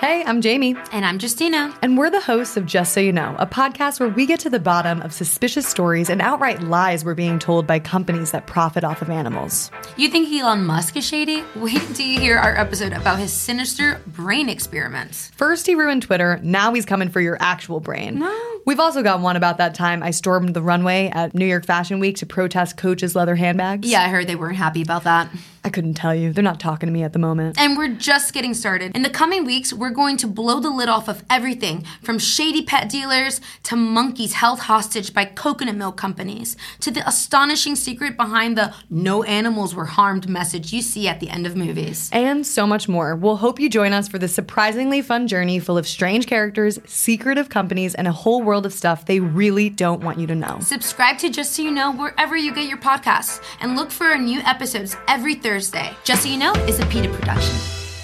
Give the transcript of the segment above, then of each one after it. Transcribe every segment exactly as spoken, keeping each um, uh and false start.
Hey, I'm Jamie. And I'm Justina. And we're the hosts of Just So You Know, a podcast where we get to the bottom of suspicious stories and outright lies we're being told by companies that profit off of animals. You think Elon Musk is shady? Wait until you hear our episode about his sinister brain experiments. First he ruined Twitter, now he's coming for your actual brain. No. We've also got one about that time I stormed the runway at New York Fashion Week to protest Coach's leather handbags. Yeah, I heard they weren't happy about that. I couldn't tell you. They're not talking to me at the moment. And we're just getting started. In the coming weeks, we're going to blow the lid off of everything from shady pet dealers to monkeys held hostage by coconut milk companies to the astonishing secret behind the no animals were harmed message you see at the end of movies. And so much more. We'll hope you join us for this surprisingly fun journey full of strange characters, secretive companies, and a whole world of stuff they really don't want you to know. Subscribe to Just So You Know wherever you get your podcasts and look for our new episodes every Thursday. Just So You Know is a PETA production.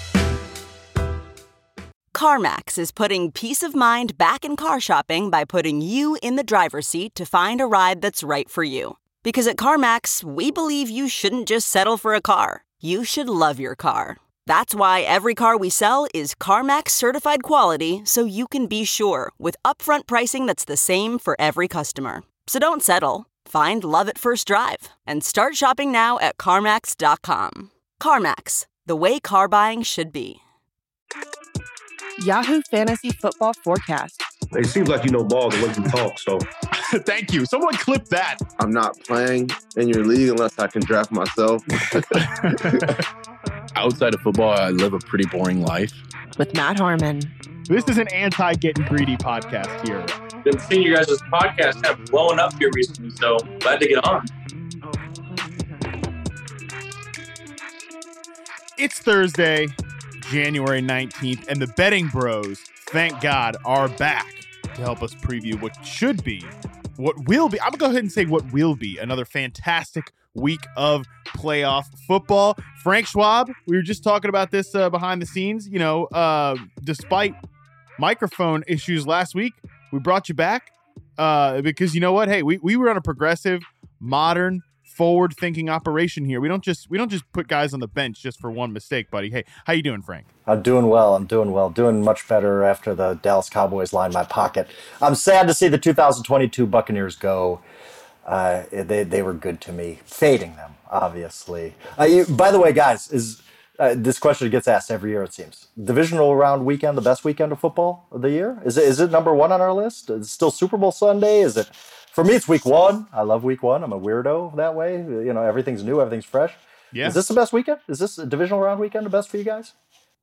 CarMax is putting peace of mind back in car shopping by putting you in the driver's seat to find a ride that's right for you. Because at CarMax, we believe you shouldn't just settle for a car. You should love your car. That's why every car we sell is CarMax certified quality, so you can be sure with upfront pricing that's the same for every customer. So don't settle. Find love at first drive and start shopping now at CarMax dot com. CarMax, the way car buying should be. Yahoo Fantasy Football Forecast. It seems like you know ball the way you talk, so. Thank you. Someone clip that. I'm not playing in your league unless I can draft myself. Outside of football, I live a pretty boring life. With Matt Harmon. This is an anti-getting greedy podcast here. Been seeing you guys' podcast have blown up here recently, so glad to get on. It's Thursday, January nineteenth, and the Betting Bros, thank God, are back to help us preview what should be, what will be, I'm going to go ahead and say what will be, another fantastic week of playoff football. Frank Schwab, we were just talking about this uh, behind the scenes. You know, uh, despite microphone issues last week, we brought you back uh, because you know what? Hey, we, we were on a progressive, modern, forward-thinking operation here. We don't just we don't just put guys on the bench just for one mistake, buddy. Hey, how you doing, Frank? I'm doing well. I'm doing well. Doing much better after the Dallas Cowboys line my pocket. I'm sad to see the two thousand twenty-two Buccaneers go. Uh, they they were good to me. Fading them, obviously. Uh, you, by the way, guys, is uh, this question gets asked every year, it seems. Divisional round weekend, the best weekend of football of the year? Is it is it number one on our list? Is it still Super Bowl Sunday? Is it? For me, it's week one. I love week one. I'm a weirdo that way. You know, everything's new, everything's fresh. Yeah. Is this the best weekend? Is this a divisional round weekend the best for you guys?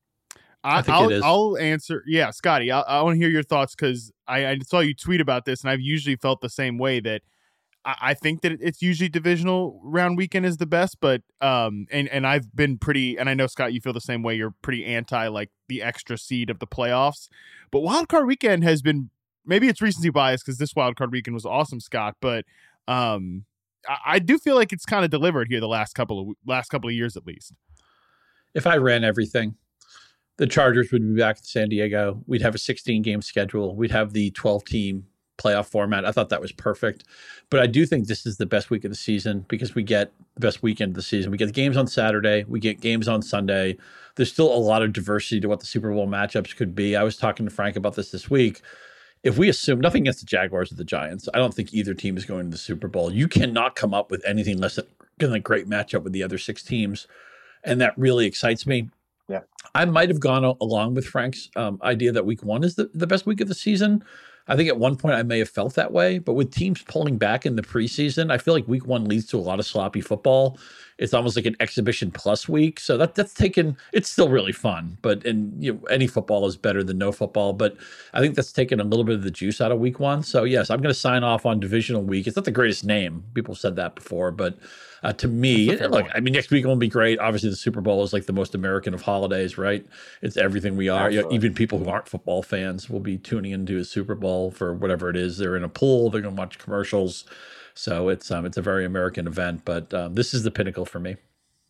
I, I think I'll, it is. I'll answer. Yeah, Scotty, I, I want to hear your thoughts because I, I saw you tweet about this, and I've usually felt the same way that I, I think that it's usually divisional round weekend is the best, but um, and and I've been pretty, and I know Scott, you feel the same way. You're pretty anti like the extra seed of the playoffs, but wild card weekend has been. Maybe it's recency bias because this wild card weekend was awesome, Scott. But um, I, I do feel like it's kind of delivered here the last couple of last couple of years at least. If I ran everything, the Chargers would be back in San Diego. We'd have a sixteen game schedule. We'd have the twelve team playoff format. I thought that was perfect. But I do think this is the best week of the season because we get the best weekend of the season. We get the games on Saturday. We get games on Sunday. There's still a lot of diversity to what the Super Bowl matchups could be. I was talking to Frank about this this week. If we assume nothing against the Jaguars or the Giants, I don't think either team is going to the Super Bowl. You cannot come up with anything less than a great matchup with the other six teams. And that really excites me. Yeah, I might have gone a- along with Frank's um, idea that week one is the, the best week of the season. I think at one point I may have felt that way, but with teams pulling back in the preseason, I feel like week one leads to a lot of sloppy football. It's almost like an exhibition plus week. So that that's taken, it's still really fun, but and you know, any football is better than no football. But I think that's taken a little bit of the juice out of week one. So yes, I'm going to sign off on divisional week. It's not the greatest name. People said that before, but uh, to me, it, look, I mean, next week won't be great. Obviously the Super Bowl is like the most American of holidays, right? It's everything we are. You know, even people who aren't football fans will be tuning into a Super Bowl for whatever it is. They're in a pool. They're going to watch commercials. So it's um it's a very American event, but um, this is the pinnacle for me.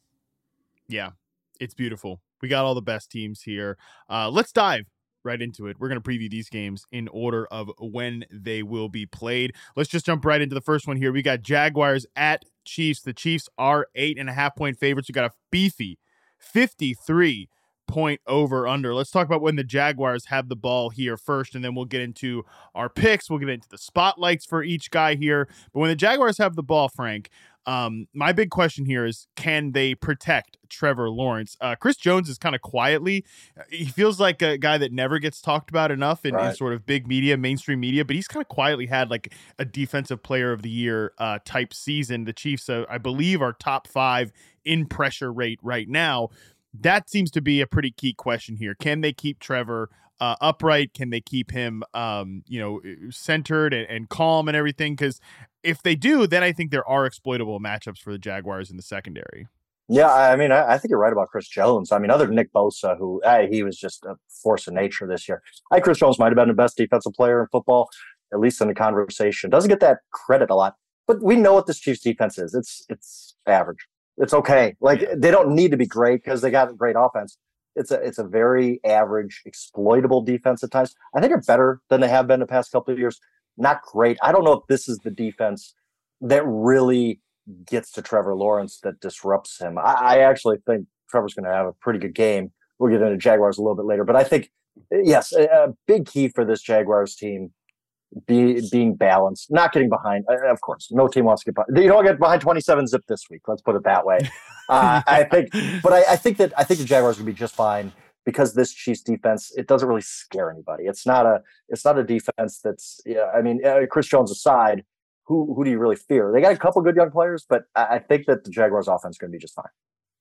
Yeah, it's beautiful. We got all the best teams here. Uh, let's dive right into it. We're going to preview these games in order of when they will be played. Let's just jump right into the first one here. We got Jaguars at Chiefs. The Chiefs are eight and a half point favorites. We got a beefy fifty-three point over under. Let's talk about when the Jaguars have the ball here first, and then we'll get into our picks. We'll get into the spotlights for each guy here. But when the Jaguars have the ball, Frank, um, my big question here is, can they protect Trevor Lawrence? Uh, Chris Jones is kind of quietly, he feels like a guy that never gets talked about enough in, right. in sort of big media, mainstream media, but he's kind of quietly had like a defensive player of the year uh, type season. The Chiefs, uh, I believe, are top five in pressure rate right now. That seems to be a pretty key question here. Can they keep Trevor uh, upright? Can they keep him, um, you know, centered and, and calm and everything? Because if they do, then I think there are exploitable matchups for the Jaguars in the secondary. Yeah, I mean, I, I think you're right about Chris Jones. I mean, other than Nick Bosa, who hey, he was just a force of nature this year. I think Chris Jones might have been the best defensive player in football, at least in the conversation. Doesn't get that credit a lot, but we know what this Chiefs defense is. It's it's average. It's okay. Like yeah. They don't need to be great because they got a great offense. It's a it's a very average, exploitable defense at times. I think they're better than they have been the past couple of years. Not great. I don't know if this is the defense that really gets to Trevor Lawrence that disrupts him. I, I actually think Trevor's going to have a pretty good game. We'll get into Jaguars a little bit later, but I think yes, a, a big key for this Jaguars team be being balanced, not getting behind. Uh, of course, no team wants to get behind. You don't get behind twenty-seven zip this week. Let's put it that way. Uh, I think, but I, I think that I think the Jaguars will be just fine because this Chiefs defense, it doesn't really scare anybody. It's not a it's not a defense that's. Yeah, I mean, uh, Chris Jones aside, who who do you really fear? They got a couple good young players, but I, I think that the Jaguars offense is going to be just fine.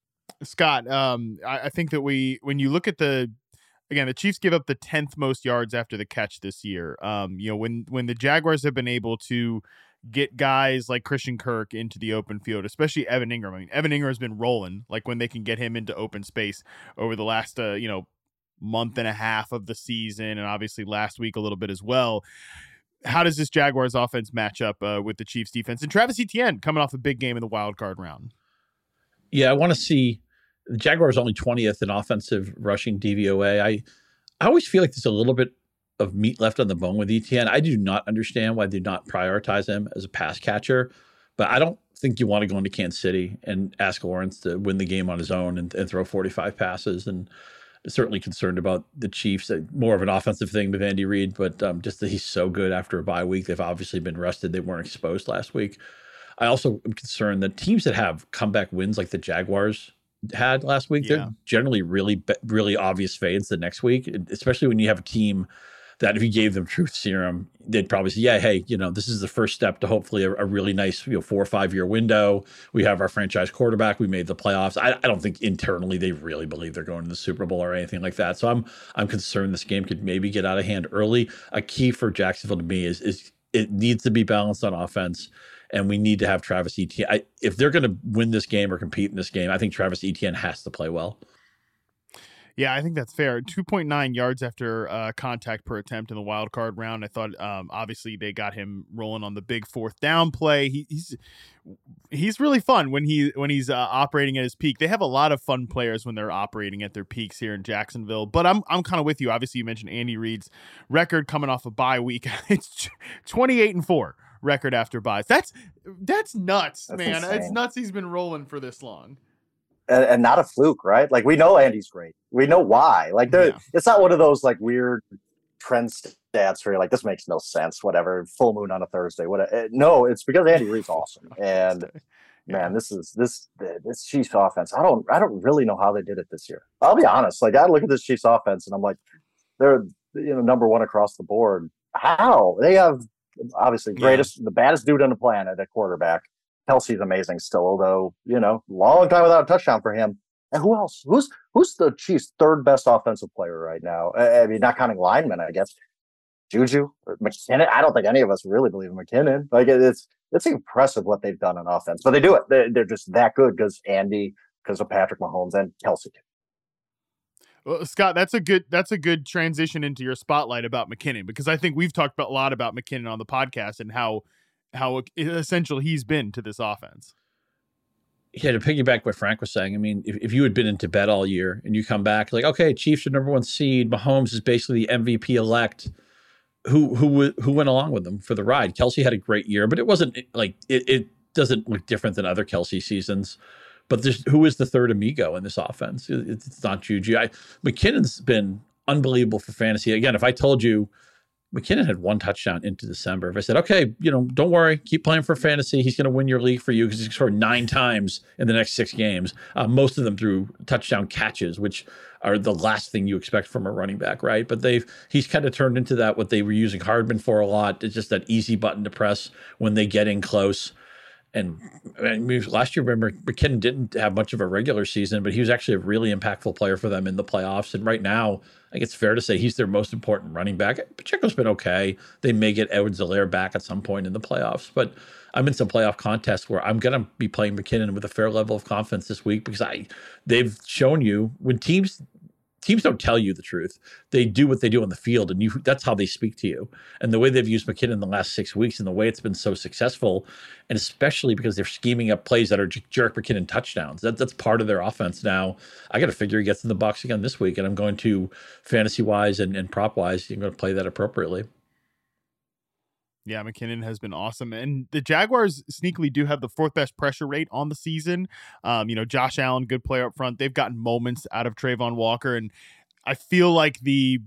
Scott, um, I, I think that we when you look at the. Again, the Chiefs give up the tenth most yards after the catch this year. Um, you know, when when the Jaguars have been able to get guys like Christian Kirk into the open field, especially Evan Ingram. I mean, Evan Ingram has been rolling, like when they can get him into open space over the last, uh, you know, month and a half of the season, and obviously last week a little bit as well. How does this Jaguars offense match up uh, with the Chiefs defense? And Travis Etienne coming off a big game in the wild card round. Yeah, I want to see. The Jaguars only twentieth in offensive rushing D V O A. I, I always feel like there's a little bit of meat left on the bone with Etienne. I do not understand why they do not prioritize him as a pass catcher, but I don't think you want to go into Kansas City and ask Lawrence to win the game on his own and, and throw forty-five passes. And certainly concerned about the Chiefs. More of an offensive thing with Andy Reid, but um, just that he's so good after a bye week. They've obviously been rested. They weren't exposed last week. I also am concerned that teams that have comeback wins like the Jaguars had last week, yeah. they're generally really, really obvious fades the next week, especially when you have a team that if you gave them truth serum, they'd probably say, yeah, hey, you know, this is the first step to hopefully a, a really nice, you know, four or five year window. We have our franchise quarterback. We made the playoffs. I, I don't think internally they really believe they're going to the Super Bowl or anything like that. So I'm, I'm concerned this game could maybe get out of hand early. A key for Jacksonville to me is, is it needs to be balanced on offense. And we need to have Travis Etienne. I, if they're going to win this game or compete in this game, I think Travis Etienne has to play well. Yeah, I think that's fair. two point nine yards after uh, contact per attempt in the wild card round. I thought um, obviously they got him rolling on the big fourth down play. He, he's he's really fun when he when he's uh, operating at his peak. They have a lot of fun players when they're operating at their peaks here in Jacksonville. But I'm I'm kind of with you. Obviously, you mentioned Andy Reid's record coming off a bye week. It's twenty-eight and four record after buys. That's that's nuts, that's man. Insane. It's nuts. He's been rolling for this long. And, and not a fluke, right? Like we know Andy's great. We know why. Like yeah. It's not one of those like weird trend stats where you're like, this makes no sense. Whatever. Full moon on a Thursday. Whatever. No, it's because Andy Reid's awesome. And yeah. man, this is this this Chiefs offense. I don't I don't really know how they did it this year. I'll be honest. Like I look at this Chiefs offense and I'm like, they're you know number one across the board. How they have obviously greatest yeah. the baddest dude on the planet at quarterback. Kelsey's amazing still, although, you know, long time without a touchdown for him. And who else? Who's who's the Chiefs' third best offensive player right now? I mean, not counting linemen, I guess. Juju or McKinnon. I don't think any of us really believe in McKinnon. Like it's it's impressive what they've done on offense, but they do it. They're, they're just that good because Andy, because of Patrick Mahomes and Kelsey. Well, Scott, that's a good that's a good transition into your spotlight about McKinnon, because I think we've talked about, a lot about McKinnon on the podcast and how how essential he's been to this offense. Yeah, to piggyback what Frank was saying, I mean, if, if you had been into bed all year and you come back like, okay, Chiefs are number one seed, Mahomes is basically the M V P elect, who who who went along with them for the ride? Kelsey had a great year, but it wasn't like it, it doesn't look different than other Kelsey seasons. But there's, who is the third amigo in this offense? It, it's not Juju. I, McKinnon's been unbelievable for fantasy. Again, if I told you McKinnon had one touchdown into December, if I said, okay, you know, don't worry, keep playing for fantasy, he's going to win your league for you because he's scored nine times in the next six games, uh, most of them through touchdown catches, which are the last thing you expect from a running back, right? But they've he's kind of turned into that, what they were using Hardman for a lot. It's just that easy button to press when they get in close. And I mean, last year, remember, McKinnon didn't have much of a regular season, but he was actually a really impactful player for them in the playoffs. And right now, I think it's fair to say he's their most important running back. Pacheco's been okay. They may get Edwards-Helaire back at some point in the playoffs, but I'm in some playoff contests where I'm going to be playing McKinnon with a fair level of confidence this week because I they've shown you when teams teams don't tell you the truth. They do what they do on the field, and you that's how they speak to you. And the way they've used McKinnon in the last six weeks and the way it's been so successful, and especially because they're scheming up plays that are Jerick McKinnon touchdowns. That, that's part of their offense now. I got to figure he gets in the box again this week, and I'm going to, fantasy-wise and, and prop-wise, I'm going to play that appropriately. Yeah, McKinnon has been awesome. And the Jaguars sneakily do have the fourth best pressure rate on the season. Um, you know, Josh Allen, good player up front. They've gotten moments out of Trayvon Walker. And I feel like the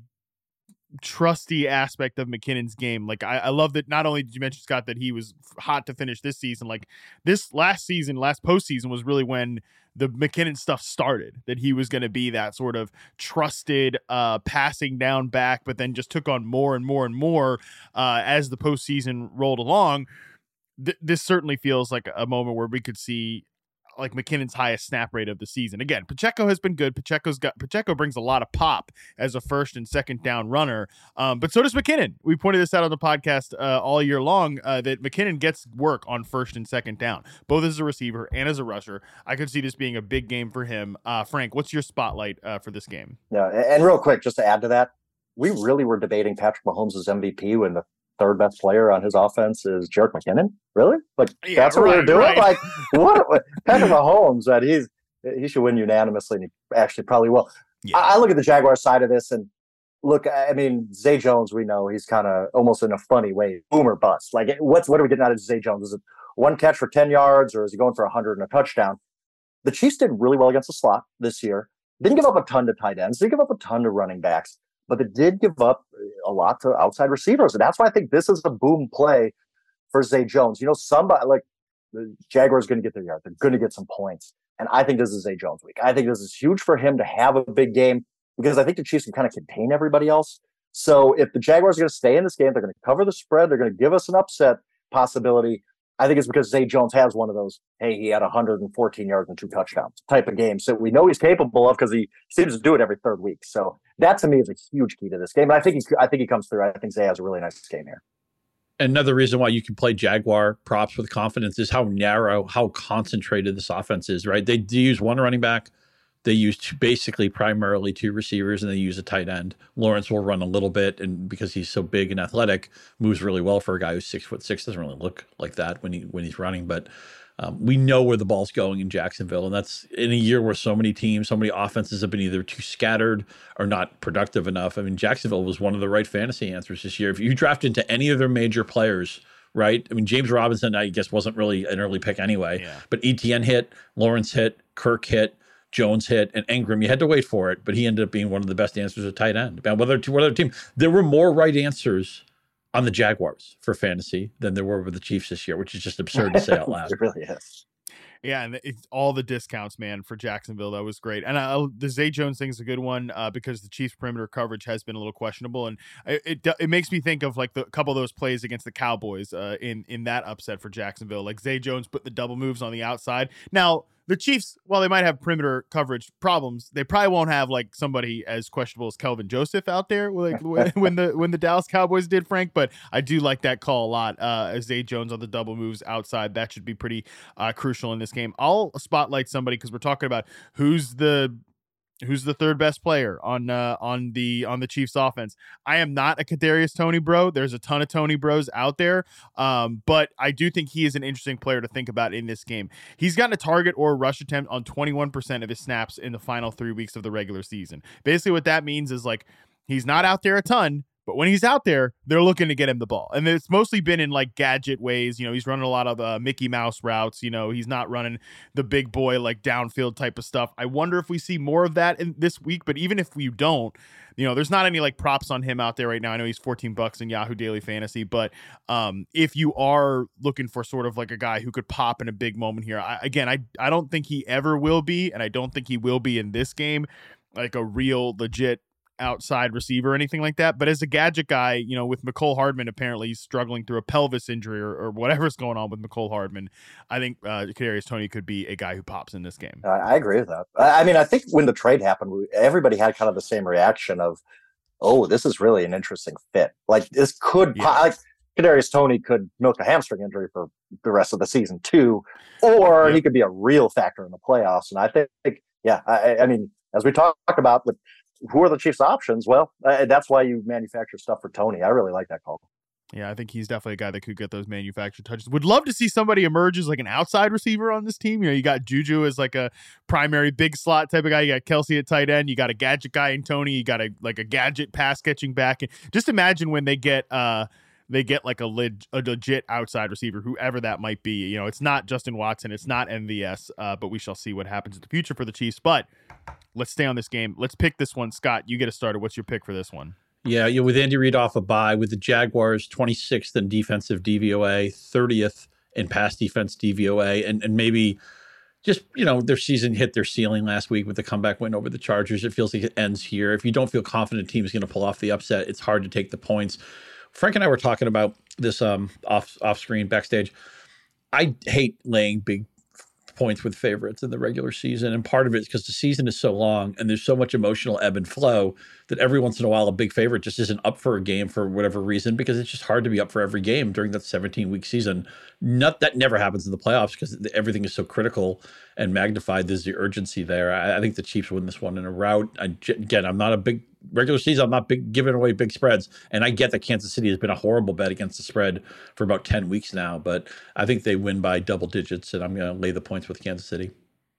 trusty aspect of McKinnon's game, like I, I love that not only did you mention, Scott, that he was hot to finish this season, like this last season, last postseason was really when the McKinnon stuff started, that he was going to be that sort of trusted uh, passing down back, but then just took on more and more and more uh, as the postseason rolled along. Th- this certainly feels like a moment where we could see like McKinnon's highest snap rate of the season. Again, Pacheco has been good. Pacheco's got Pacheco brings a lot of pop as a first and second down runner, um, but so does McKinnon. We pointed this out on the podcast uh, all year long uh, that McKinnon gets work on first and second down, both as a receiver and as a rusher. I could see this being a big game for him. Uh, Frank, what's your spotlight uh, for this game? Yeah, and real quick, just to add to that, we really were debating Patrick Mahomes' M V P when the third best player on his offense is Jerick McKinnon. Really? Like yeah, that's what right, we were doing? Right. Like what, what Patrick Mahomes, that he's he should win unanimously, and he actually probably will. Yeah. I, I look at the Jaguars side of this, and look, I mean, Zay Jones, we know he's kind of almost in a funny way, boom or bust. Like what's what are we getting out of Zay Jones? Is it one catch for ten yards, or is he going for a hundred and a touchdown? The Chiefs did really well against the slot this year. Didn't give up a ton to tight ends. Didn't give up a ton to running backs. But it did give up a lot to outside receivers. And that's why I think this is a boom play for Zay Jones. You know, somebody like the Jaguars going to get their yard. They're going to get some points. And I think this is Zay Jones week. I think this is huge for him to have a big game because I think the Chiefs can kind of contain everybody else. So if the Jaguars are going to stay in this game, they're going to cover the spread. They're going to give us an upset possibility. I think it's because Zay Jones has one of those, hey, he had one hundred fourteen yards and two touchdowns type of game. So we know he's capable of because he seems to do it every third week. So that to me is a huge key to this game. And I think he, I think he comes through. I think Zay has a really nice game here. Another reason why you can play Jaguar props with confidence is how narrow, how concentrated this offense is, right? They do use one running back. They use two, basically primarily two receivers, and they use a tight end. Lawrence will run a little bit, and because he's so big and athletic, moves really well for a guy who's six foot six. Doesn't really look like that when he when he's running, but um, we know where the ball's going in Jacksonville, and that's in a year where so many teams, so many offenses have been either too scattered or not productive enough. I mean, Jacksonville was one of the right fantasy answers this year. If you draft into any of their major players, right? I mean, James Robinson, I guess, wasn't really an early pick anyway, yeah. But Etienne hit, Lawrence hit, Kirk hit, Jones hit, and Ingram, you had to wait for it, but he ended up being one of the best answers at tight end. Whether to whether team, there were more right answers on the Jaguars for fantasy than there were with the Chiefs this year, which is just absurd to say out loud. It really is. Yeah, and it's all the discounts, man, for Jacksonville. That was great. And uh, the Zay Jones thing is a good one uh, because the Chiefs' perimeter coverage has been a little questionable. And it it, it makes me think of like the couple of those plays against the Cowboys uh, in, in that upset for Jacksonville. Like Zay Jones put the double moves on the outside. Now, the Chiefs, while they might have perimeter coverage problems, they probably won't have like somebody as questionable as Kelvin Joseph out there, like when the when the Dallas Cowboys did, Frank. But I do like that call a lot. Uh, as Zay Jones on the double moves outside, that should be pretty uh, crucial in this game. I'll spotlight somebody because we're talking about who's the who's the third best player on uh, on the on the Chiefs offense. I am not a Kadarius Toney bro. There's a ton of Toney bros out there, um, but I do think he is an interesting player to think about in this game. He's gotten a target or a rush attempt on twenty-one percent of his snaps in the final three weeks of the regular season. Basically, what that means is like he's not out there a ton, But when he's out there, they're looking to get him the ball. And it's mostly been in like gadget ways. You know, he's running a lot of uh, Mickey Mouse routes. You know, he's not running the big boy, like downfield type of stuff. I wonder if we see more of that in this week. But even if we don't, you know, there's not any like props on him out there right now. I know he's fourteen bucks in Yahoo Daily Fantasy. But um, if you are looking for sort of like a guy who could pop in a big moment here, I, again, I, I don't think he ever will be. And I don't think he will be in this game, like a real legit outside receiver or anything like that. But as a gadget guy, you know, with Mecole Hardman, apparently he's struggling through a pelvis injury or, or whatever's going on with Mecole Hardman. I think uh, Kadarius Toney could be a guy who pops in this game. I, I agree with that. I, I mean, I think when the trade happened, we, everybody had kind of the same reaction of, oh, this is really an interesting fit. Like this could, yeah. like Kadarius Toney could milk a hamstring injury for the rest of the season too, or yep. he could be a real factor in the playoffs. And I think, yeah, I, I mean, as we talked about with who are the Chiefs' options? Well, uh, that's why you manufacture stuff for Toney. I really like that call. Yeah, I think he's definitely a guy that could get those manufactured touches. Would love to see somebody emerge as like an outside receiver on this team. You know, you got Juju as like a primary big slot type of guy. You got Kelsey at tight end. You got a gadget guy in Toney. You got a like a gadget pass catching back. And just imagine when they get uh they get like a, leg, a legit outside receiver, whoever that might be. You know, it's not Justin Watson. It's not M V S, uh, but we shall see what happens in the future for the Chiefs. But let's stay on this game. Let's pick this one. Scott, you get us started. What's your pick for this one? Yeah, you know, with Andy Reid off a bye, with the Jaguars twenty-sixth in defensive D V O A, thirtieth in pass defense D V O A, and, and maybe just, you know, their season hit their ceiling last week with the comeback win over the Chargers. It feels like it ends here. If you don't feel confident a team is going to pull off the upset, it's hard to take the points. Frank and I were talking about this um, off off screen backstage. I hate laying big points with favorites in the regular season, and part of it is because the season is so long and there's so much emotional ebb and flow that every once in a while a big favorite just isn't up for a game for whatever reason, because it's just hard to be up for every game during that seventeen week season. Not that never happens in the playoffs because everything is so critical and magnified. There's the urgency there. I, I think the Chiefs win this one in a rout. I, again, I'm not a big regular season. I'm not big giving away big spreads, and I get that Kansas City has been a horrible bet against the spread for about ten weeks now, but I think they win by double digits, and I'm going to lay the points with Kansas City.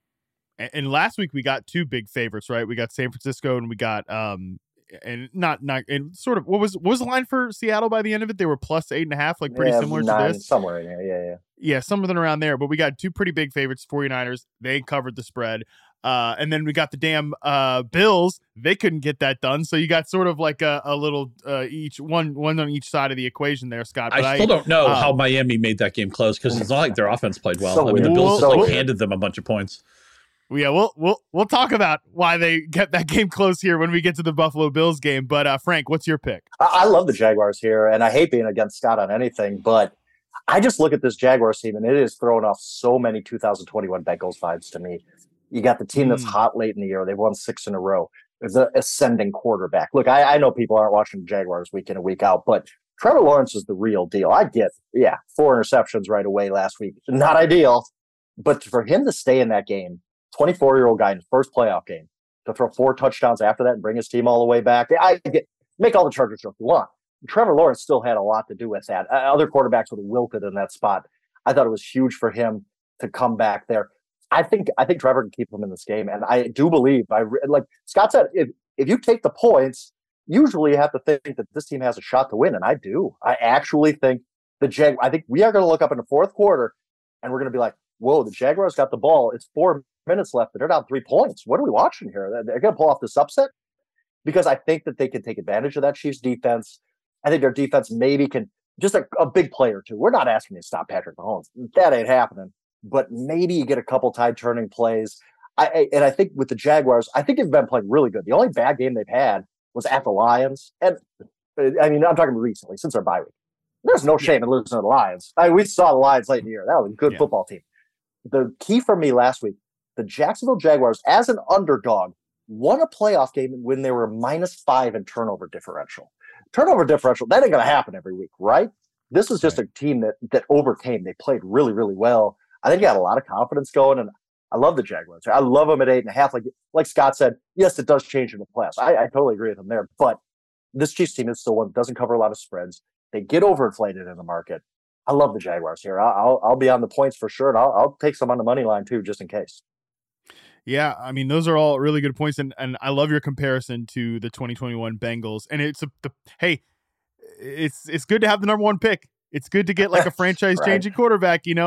And last week we got two big favorites, right? We got San Francisco and we got um and not not and sort of what was what was the line for Seattle by the end of it? They were plus eight and a half, like pretty yeah, similar nine, to this. Somewhere in there, yeah, yeah. Yeah, something around there. But we got two pretty big favorites, 49ers. They covered the spread. Uh, and then we got the damn uh, Bills. They couldn't get that done. So you got sort of like a, a little uh, each one one on each side of the equation there, Scott. But I still I, don't know uh, how Miami made that game close, because it's not like their offense played well. So I mean, the weird. Bills So just like weird. handed them a bunch of points. Yeah, we'll we'll we'll talk about why they get that game close here when we get to the Buffalo Bills game. But uh, Frank, what's your pick? I, I love the Jaguars here, and I hate being against Scott on anything, but I just look at this Jaguars team, and it is throwing off so many two thousand twenty-one Bengals vibes to me. You got the team that's mm. hot late in the year. They've won six in a row. There's an ascending quarterback. Look, I, I know people aren't watching the Jaguars week in and week out, but Trevor Lawrence is the real deal. I get, yeah, four interceptions right away last week. Not ideal, but for him to stay in that game, twenty-four-year-old guy in his first playoff game, to throw four touchdowns after that and bring his team all the way back, I get make all the Chargers joke you want. Trevor Lawrence still had a lot to do with that. Uh, other quarterbacks would have wilted in that spot. I thought it was huge for him to come back there. I think I think Trevor can keep him in this game, and I do believe. I like Scott said, if if you take the points, usually you have to think that this team has a shot to win, and I do. I actually think the Jag. I think we are going to look up in the fourth quarter, and we're going to be like, "Whoa, the Jaguars got the ball. It's four minutes left, and they're down three points. What are we watching here? They're going to pull off this upset." Because I think that they can take advantage of that Chiefs defense. I think their defense maybe can just a, a big play or two. We're not asking you to stop Patrick Mahomes. That ain't happening. But maybe you get a couple tide turning plays. I, I and I think with the Jaguars, I think they've been playing really good. The only bad game they've had was at the Lions. And I mean, I'm talking recently, since their bye week. There's no shame in losing to the Lions. I mean, we saw the Lions late in the year. That was a good yeah. football team. The key for me last week, the Jacksonville Jaguars, as an underdog, won a playoff game when they were minus five in turnover differential. Turnover differential, that ain't going to happen every week, right? This is just right. a team that that overcame. They played really, really well. I think they got a lot of confidence going, and I love the Jaguars. I love them at eight and a half. Like like Scott said, yes, it does change in the playoffs. I, I totally agree with him there. But this Chiefs team is still one that doesn't cover a lot of spreads. They get overinflated in the market. I love the Jaguars here. I'll I'll be on the points for sure, and I'll I'll take some on the money line too, just in case. Yeah, I mean, those are all really good points, and, and I love your comparison to the twenty twenty-one Bengals. And it's a, the hey, it's it's good to have the number one pick. It's good to get like a franchise-changing right. quarterback, you know?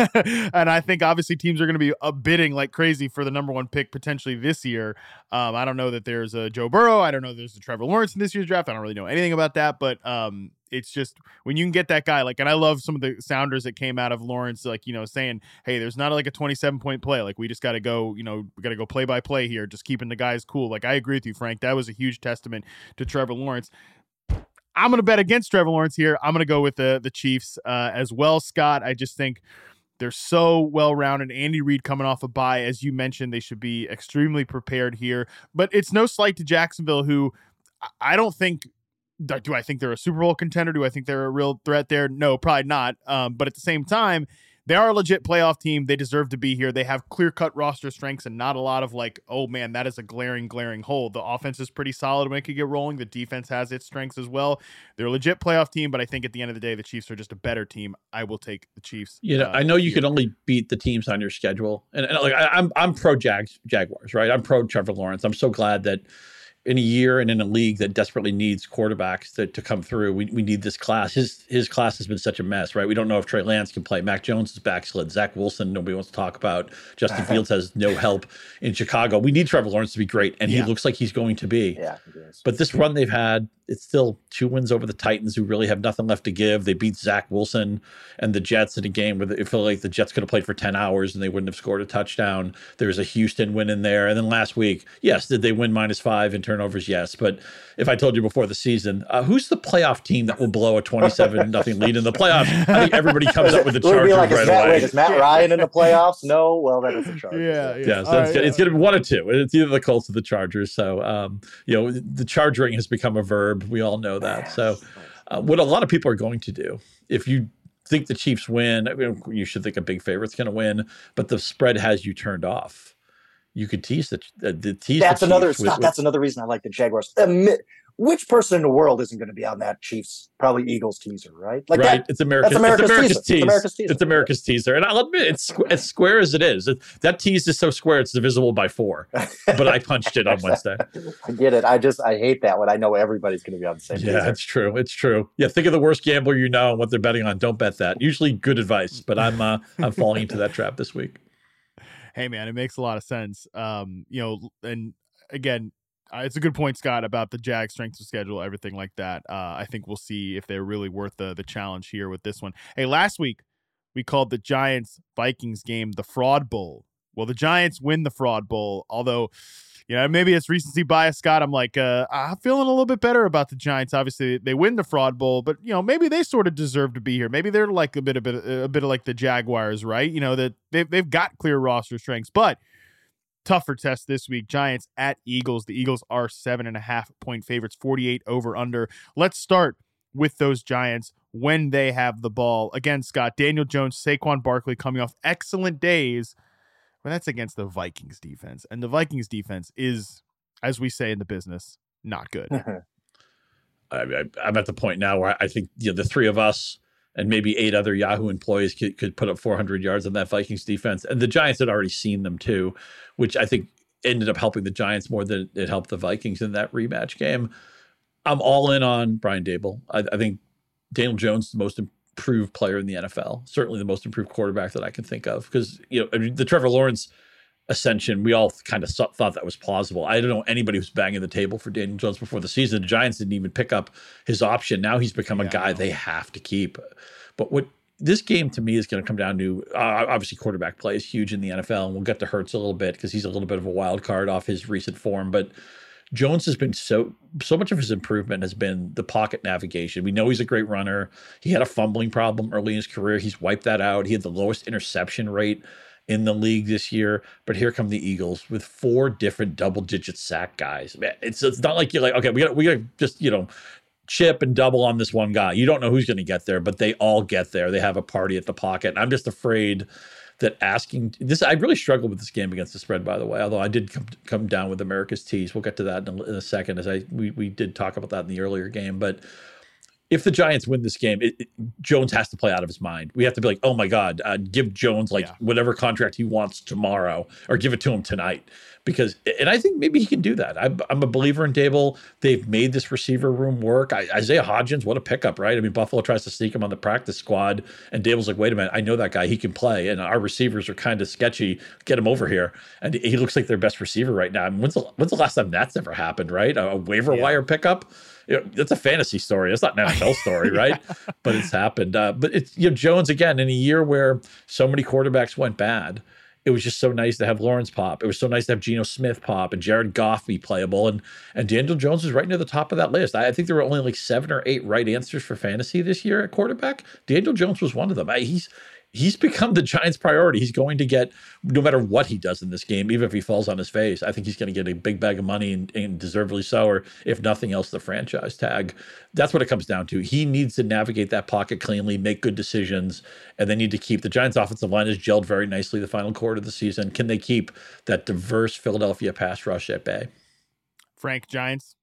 And I think obviously teams are going to be uh, bidding like crazy for the number one pick potentially this year. Um, I don't know that there's a Joe Burrow. I don't know there's a Trevor Lawrence in this year's draft. I don't really know anything about that, but um, it's just when you can get that guy, like, and I love some of the sounders that came out of Lawrence, like, you know, saying, hey, there's not like a twenty-seven point play. Like, we just got to go, you know, we got to go play by play here, just keeping the guys cool. Like, I agree with you, Frank. That was a huge testament to Trevor Lawrence. I'm going to bet against Trevor Lawrence here. I'm going to go with the the Chiefs uh, as well, Scott. I just think they're so well-rounded. Andy Reid coming off a bye, as you mentioned, they should be extremely prepared here. But it's no slight to Jacksonville, who I don't think – do I think they're a Super Bowl contender? Do I think they're a real threat there? No, probably not. Um, but at the same time, they are a legit playoff team. They deserve to be here. They have clear-cut roster strengths and not a lot of like, oh, man, that is a glaring, glaring hole. The offense is pretty solid when it could get rolling. The defense has its strengths as well. They're a legit playoff team, but I think at the end of the day, the Chiefs are just a better team. I will take the Chiefs. You know, uh, I know you can only beat the teams on your schedule. And, and like I, I'm I'm pro Jags, Jaguars, right? I'm pro Trevor Lawrence. I'm so glad that in a year and in a league that desperately needs quarterbacks to, to come through, we we need this class. His his class has been such a mess, right? We don't know if Trey Lance can play. Mac Jones is backslid. Zach Wilson, nobody wants to talk about. Justin Fields has no help in Chicago. We need Trevor Lawrence to be great, and yeah. he looks like he's going to be. Yeah, but this run they've had, it's still two wins over the Titans, who really have nothing left to give. They beat Zach Wilson and the Jets in a game where it felt like the Jets could have played for ten hours and they wouldn't have scored a touchdown. There's a Houston win in there. And then last week, yes, did they win minus five in turnovers? Yes. But if I told you before the season, uh, who's the playoff team that will blow a twenty-seven nothing lead in the playoffs? I think everybody comes up with the Chargers like, right Matt, away. Wait, is Matt Ryan in the playoffs? No? Well, then it's the Chargers. Yeah. Yeah. yeah. So it's, right, it's yeah. going to be one or two. It's either the Colts or the Chargers. So, um, you know, the charging has become a verb. We all know that. So uh, what a lot of people are going to do, if you think the Chiefs win, I mean, you should think a big favorite's going to win, but the spread has you turned off. You could tease the, uh, the tease. That's the another. Chiefs with, with, that's another reason I like the Jaguars. Admit, which person in the world isn't going to be on that Chiefs, probably Eagles teaser, right? Like right. That, it's America's, that's America's, it's America's teaser. tease. It's America's teaser. It's America's teaser. And I'll admit, it's as square as it is. It, that tease is so square, it's divisible by four. But I punched it on Wednesday. I get it. I just, I hate that when I know everybody's going to be on the same Yeah, teaser. it's true. It's true. Yeah, think of the worst gambler you know and what they're betting on. Don't bet that. Usually good advice, but I'm uh, I'm falling into that trap this week. Hey, man, it makes a lot of sense. Um, you know, and again, Uh, it's a good point, Scott, about the Jags' strength of schedule, everything like that. Uh, I think we'll see if they're really worth the the challenge here with this one. Hey, last week we called the Giants-Vikings game the Fraud Bowl. Well, the Giants win the Fraud Bowl, although, you know, maybe it's recency bias, Scott. I'm like, uh, I'm feeling a little bit better about the Giants. Obviously, they win the Fraud Bowl, but, you know, maybe they sort of deserve to be here. Maybe they're like a bit, a bit, a bit of like the Jaguars, right? You know, that they've, they've got clear roster strengths, but tougher test this week. Giants at Eagles. The Eagles are seven and a half point favorites, forty-eight over under. Let's start with those Giants when they have the ball. Again, Scott, Daniel Jones, Saquon Barkley coming off excellent days. Well, that's against the Vikings defense. And the Vikings defense is, as we say in the business, not good. I, I, I'm at the point now where I think you know, the three of us and maybe eight other Yahoo employees could, could put up four hundred yards on that Vikings defense. And the Giants had already seen them too, which I think ended up helping the Giants more than it helped the Vikings in that rematch game. I'm all in on Brian Daboll. I, I think Daniel Jones is the most improved player in the N F L, certainly the most improved quarterback that I can think of. Because, you know, I mean, the Trevor Lawrence ascension, we all kind of thought that was plausible. I don't know anybody who's banging the table for Daniel Jones before the season. The Giants didn't even pick up his option. Now he's become yeah, a guy they have to keep. But what this game to me is going to come down to, uh, obviously quarterback play is huge in the N F L, and we'll get to Hurts a little bit because he's a little bit of a wild card off his recent form. But Jones has been so, so much of his improvement has been the pocket navigation. We know he's a great runner. He had a fumbling problem early in his career. He's wiped that out. He had the lowest interception rate in the league this year, but here come the Eagles with four different double-digit sack guys. Man, it's it's not like you're like, okay, we got we got to just, you know, chip and double on this one guy. You don't know who's going to get there, but they all get there. They have a party at the pocket. And I'm just afraid that asking this, I really struggled with this game against the spread, by the way, although I did come come down with America's tease. We'll get to that in a, in a second, as I we we did talk about that in the earlier game, but if the Giants win this game, it, it, Jones has to play out of his mind. We have to be like, oh my God, uh, give Jones like yeah. whatever contract he wants tomorrow, or give it to him tonight. Because, and I think maybe he can do that. I'm, I'm a believer in Dable. They've made this receiver room work. I, Isaiah Hodgins, what a pickup, right? I mean, Buffalo tries to sneak him on the practice squad, and Dable's like, wait a minute, I know that guy. He can play, and our receivers are kind of sketchy. Get him over here. And he looks like their best receiver right now. I mean, when's the, when's the last time that's ever happened, right? A, a waiver yeah. wire pickup? You know, it's a fantasy story. It's not an N F L story, right? yeah. But it's happened. Uh, but it's, you know, Jones, again, in a year where so many quarterbacks went bad, it was just so nice to have Lawrence pop. It was so nice to have Geno Smith pop and Jared Goff be playable. And and Daniel Jones was right near the top of that list. I, I think there were only like seven or eight right answers for fantasy this year at quarterback. Daniel Jones was one of them. I, he's He's become the Giants' priority. He's going to get, no matter what he does in this game, even if he falls on his face, I think he's going to get a big bag of money, and, and deservedly so, or if nothing else, the franchise tag. That's what it comes down to. He needs to navigate that pocket cleanly, make good decisions, and they need to keep, the Giants' offensive line has gelled very nicely the final quarter of the season. Can they keep that diverse Philadelphia pass rush at bay? Frank, Giants?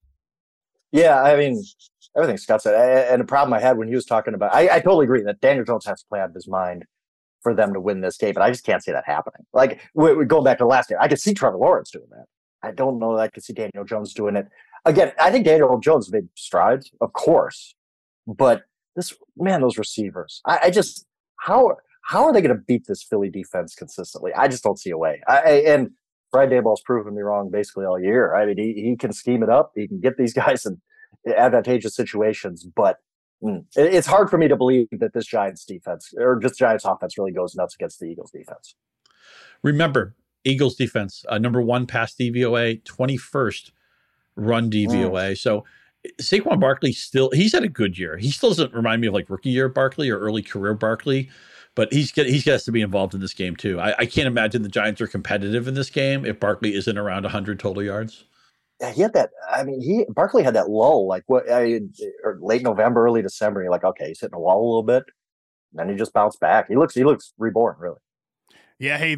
Yeah, I mean, everything Scott said. And the problem I had when he was talking about, I, I totally agree that Daniel Jones has to play out of his mind for them to win this game, but I just can't see that happening. Like, we're going back to the last game, I could see Trevor Lawrence doing that. I don't know that I could see Daniel Jones doing it. Again, I think Daniel Jones made strides, of course, but this, man, those receivers, I, I just, how how are they going to beat this Philly defense consistently? I just don't see a way. I, I, and Brian Daboll's proven me wrong basically all year. I mean, he, he can scheme it up. He can get these guys in advantageous situations, but Mm. It's hard for me to believe that this Giants defense, or just Giants offense, really goes nuts against the Eagles defense. Remember, Eagles defense, uh, number one pass D V O A, twenty-first run D V O A. Mm. So Saquon Barkley still, he's had a good year. He still doesn't remind me of like rookie year Barkley or early career Barkley, but he's got, he's got to be involved in this game too. I, I can't imagine the Giants are competitive in this game if Barkley isn't around one hundred total yards. Yeah, he had that. I mean, he Barkley had that lull, like what, I, or late November, early December. You're like, okay, he's hitting a wall a little bit, and then he just bounced back. He looks, he looks reborn, really. Yeah, hey,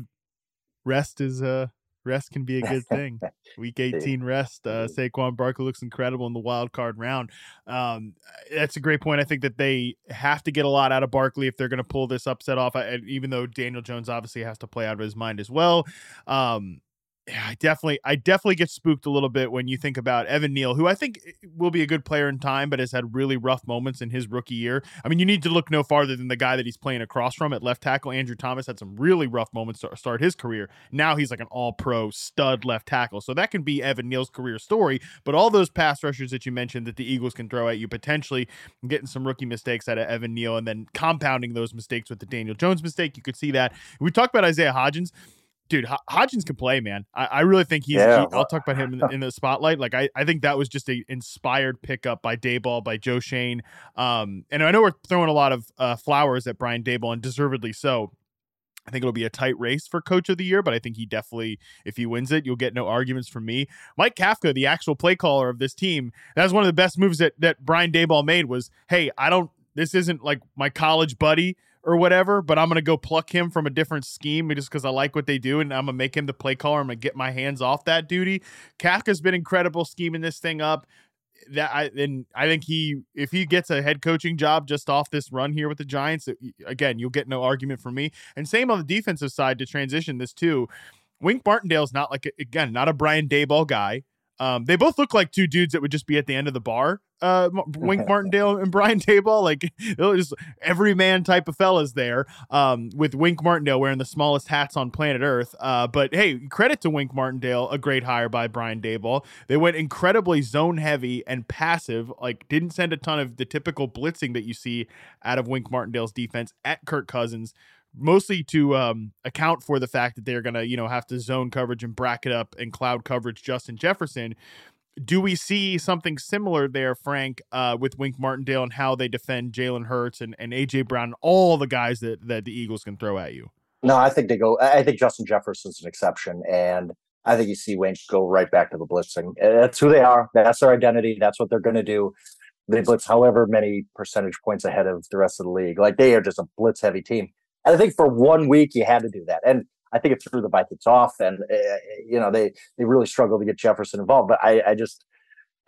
rest is uh, rest can be a good thing. Week eighteen rest. Uh, Saquon Barkley looks incredible in the wild card round. Um, that's a great point. I think that they have to get a lot out of Barkley if they're going to pull this upset off. I, even though Daniel Jones obviously has to play out of his mind as well. Um, Yeah, I definitely, I definitely get spooked a little bit when you think about Evan Neal, who I think will be a good player in time, but has had really rough moments in his rookie year. I mean, you need to look no farther than the guy that he's playing across from at left tackle. Andrew Thomas had some really rough moments to start his career. Now he's like an all-pro stud left tackle. So that can be Evan Neal's career story. But all those pass rushers that you mentioned that the Eagles can throw at you, potentially getting some rookie mistakes out of Evan Neal and then compounding those mistakes with the Daniel Jones mistake. You could see that. We talked about Isaiah Hodgins. Dude, H- Hodgins can play, man. I, I really think he's. Yeah. He, I'll talk about him in the, in the spotlight. Like I, I think that was just a inspired pickup by Daboll, by Joe Schoen. Um, and I know we're throwing a lot of uh, flowers at Brian Daboll, and deservedly so. I think it'll be a tight race for Coach of the Year, but I think he definitely, if he wins it, you'll get no arguments from me. Mike Kafka, the actual play caller of this team, that was one of the best moves that that Brian Daboll made. Was, hey, I don't. This isn't like my college buddy or whatever, but I'm going to go pluck him from a different scheme just because I like what they do, and I'm going to make him the play caller. I'm going to get my hands off that duty. Kafka's been incredible scheming this thing up. That I and I think he, if he gets a head coaching job just off this run here with the Giants, again, you'll get no argument from me. And same on the defensive side to transition this too. Wink Martindale's not like, again, not a Brian Daboll guy. Um, they both look like two dudes that would just be at the end of the bar. Uh, Wink Martindale and Brian Daboll, like just everyman type of fellas there. Um, with Wink Martindale wearing the smallest hats on planet Earth. Uh, but hey, credit to Wink Martindale, a great hire by Brian Daboll. They went incredibly zone heavy and passive. Like didn't send a ton of the typical blitzing that you see out of Wink Martindale's defense at Kirk Cousins. Mostly to um, account for the fact that they're going to, you know, have to zone coverage and bracket up and cloud coverage Justin Jefferson. Do we see something similar there, Frank, uh, with Wink Martindale and how they defend Jalen Hurts and, and A J Brown, all the guys that, that the Eagles can throw at you? No, I think they go. I think Justin Jefferson's an exception, and I think you see Wink go right back to the blitzing. That's who they are. That's their identity. That's what they're going to do. They blitz however many percentage points ahead of the rest of the league. Like they are just a blitz heavy team. And I think for one week you had to do that. And I think it threw the Vikings off. And, uh, you know, they, they really struggled to get Jefferson involved. But I, I just,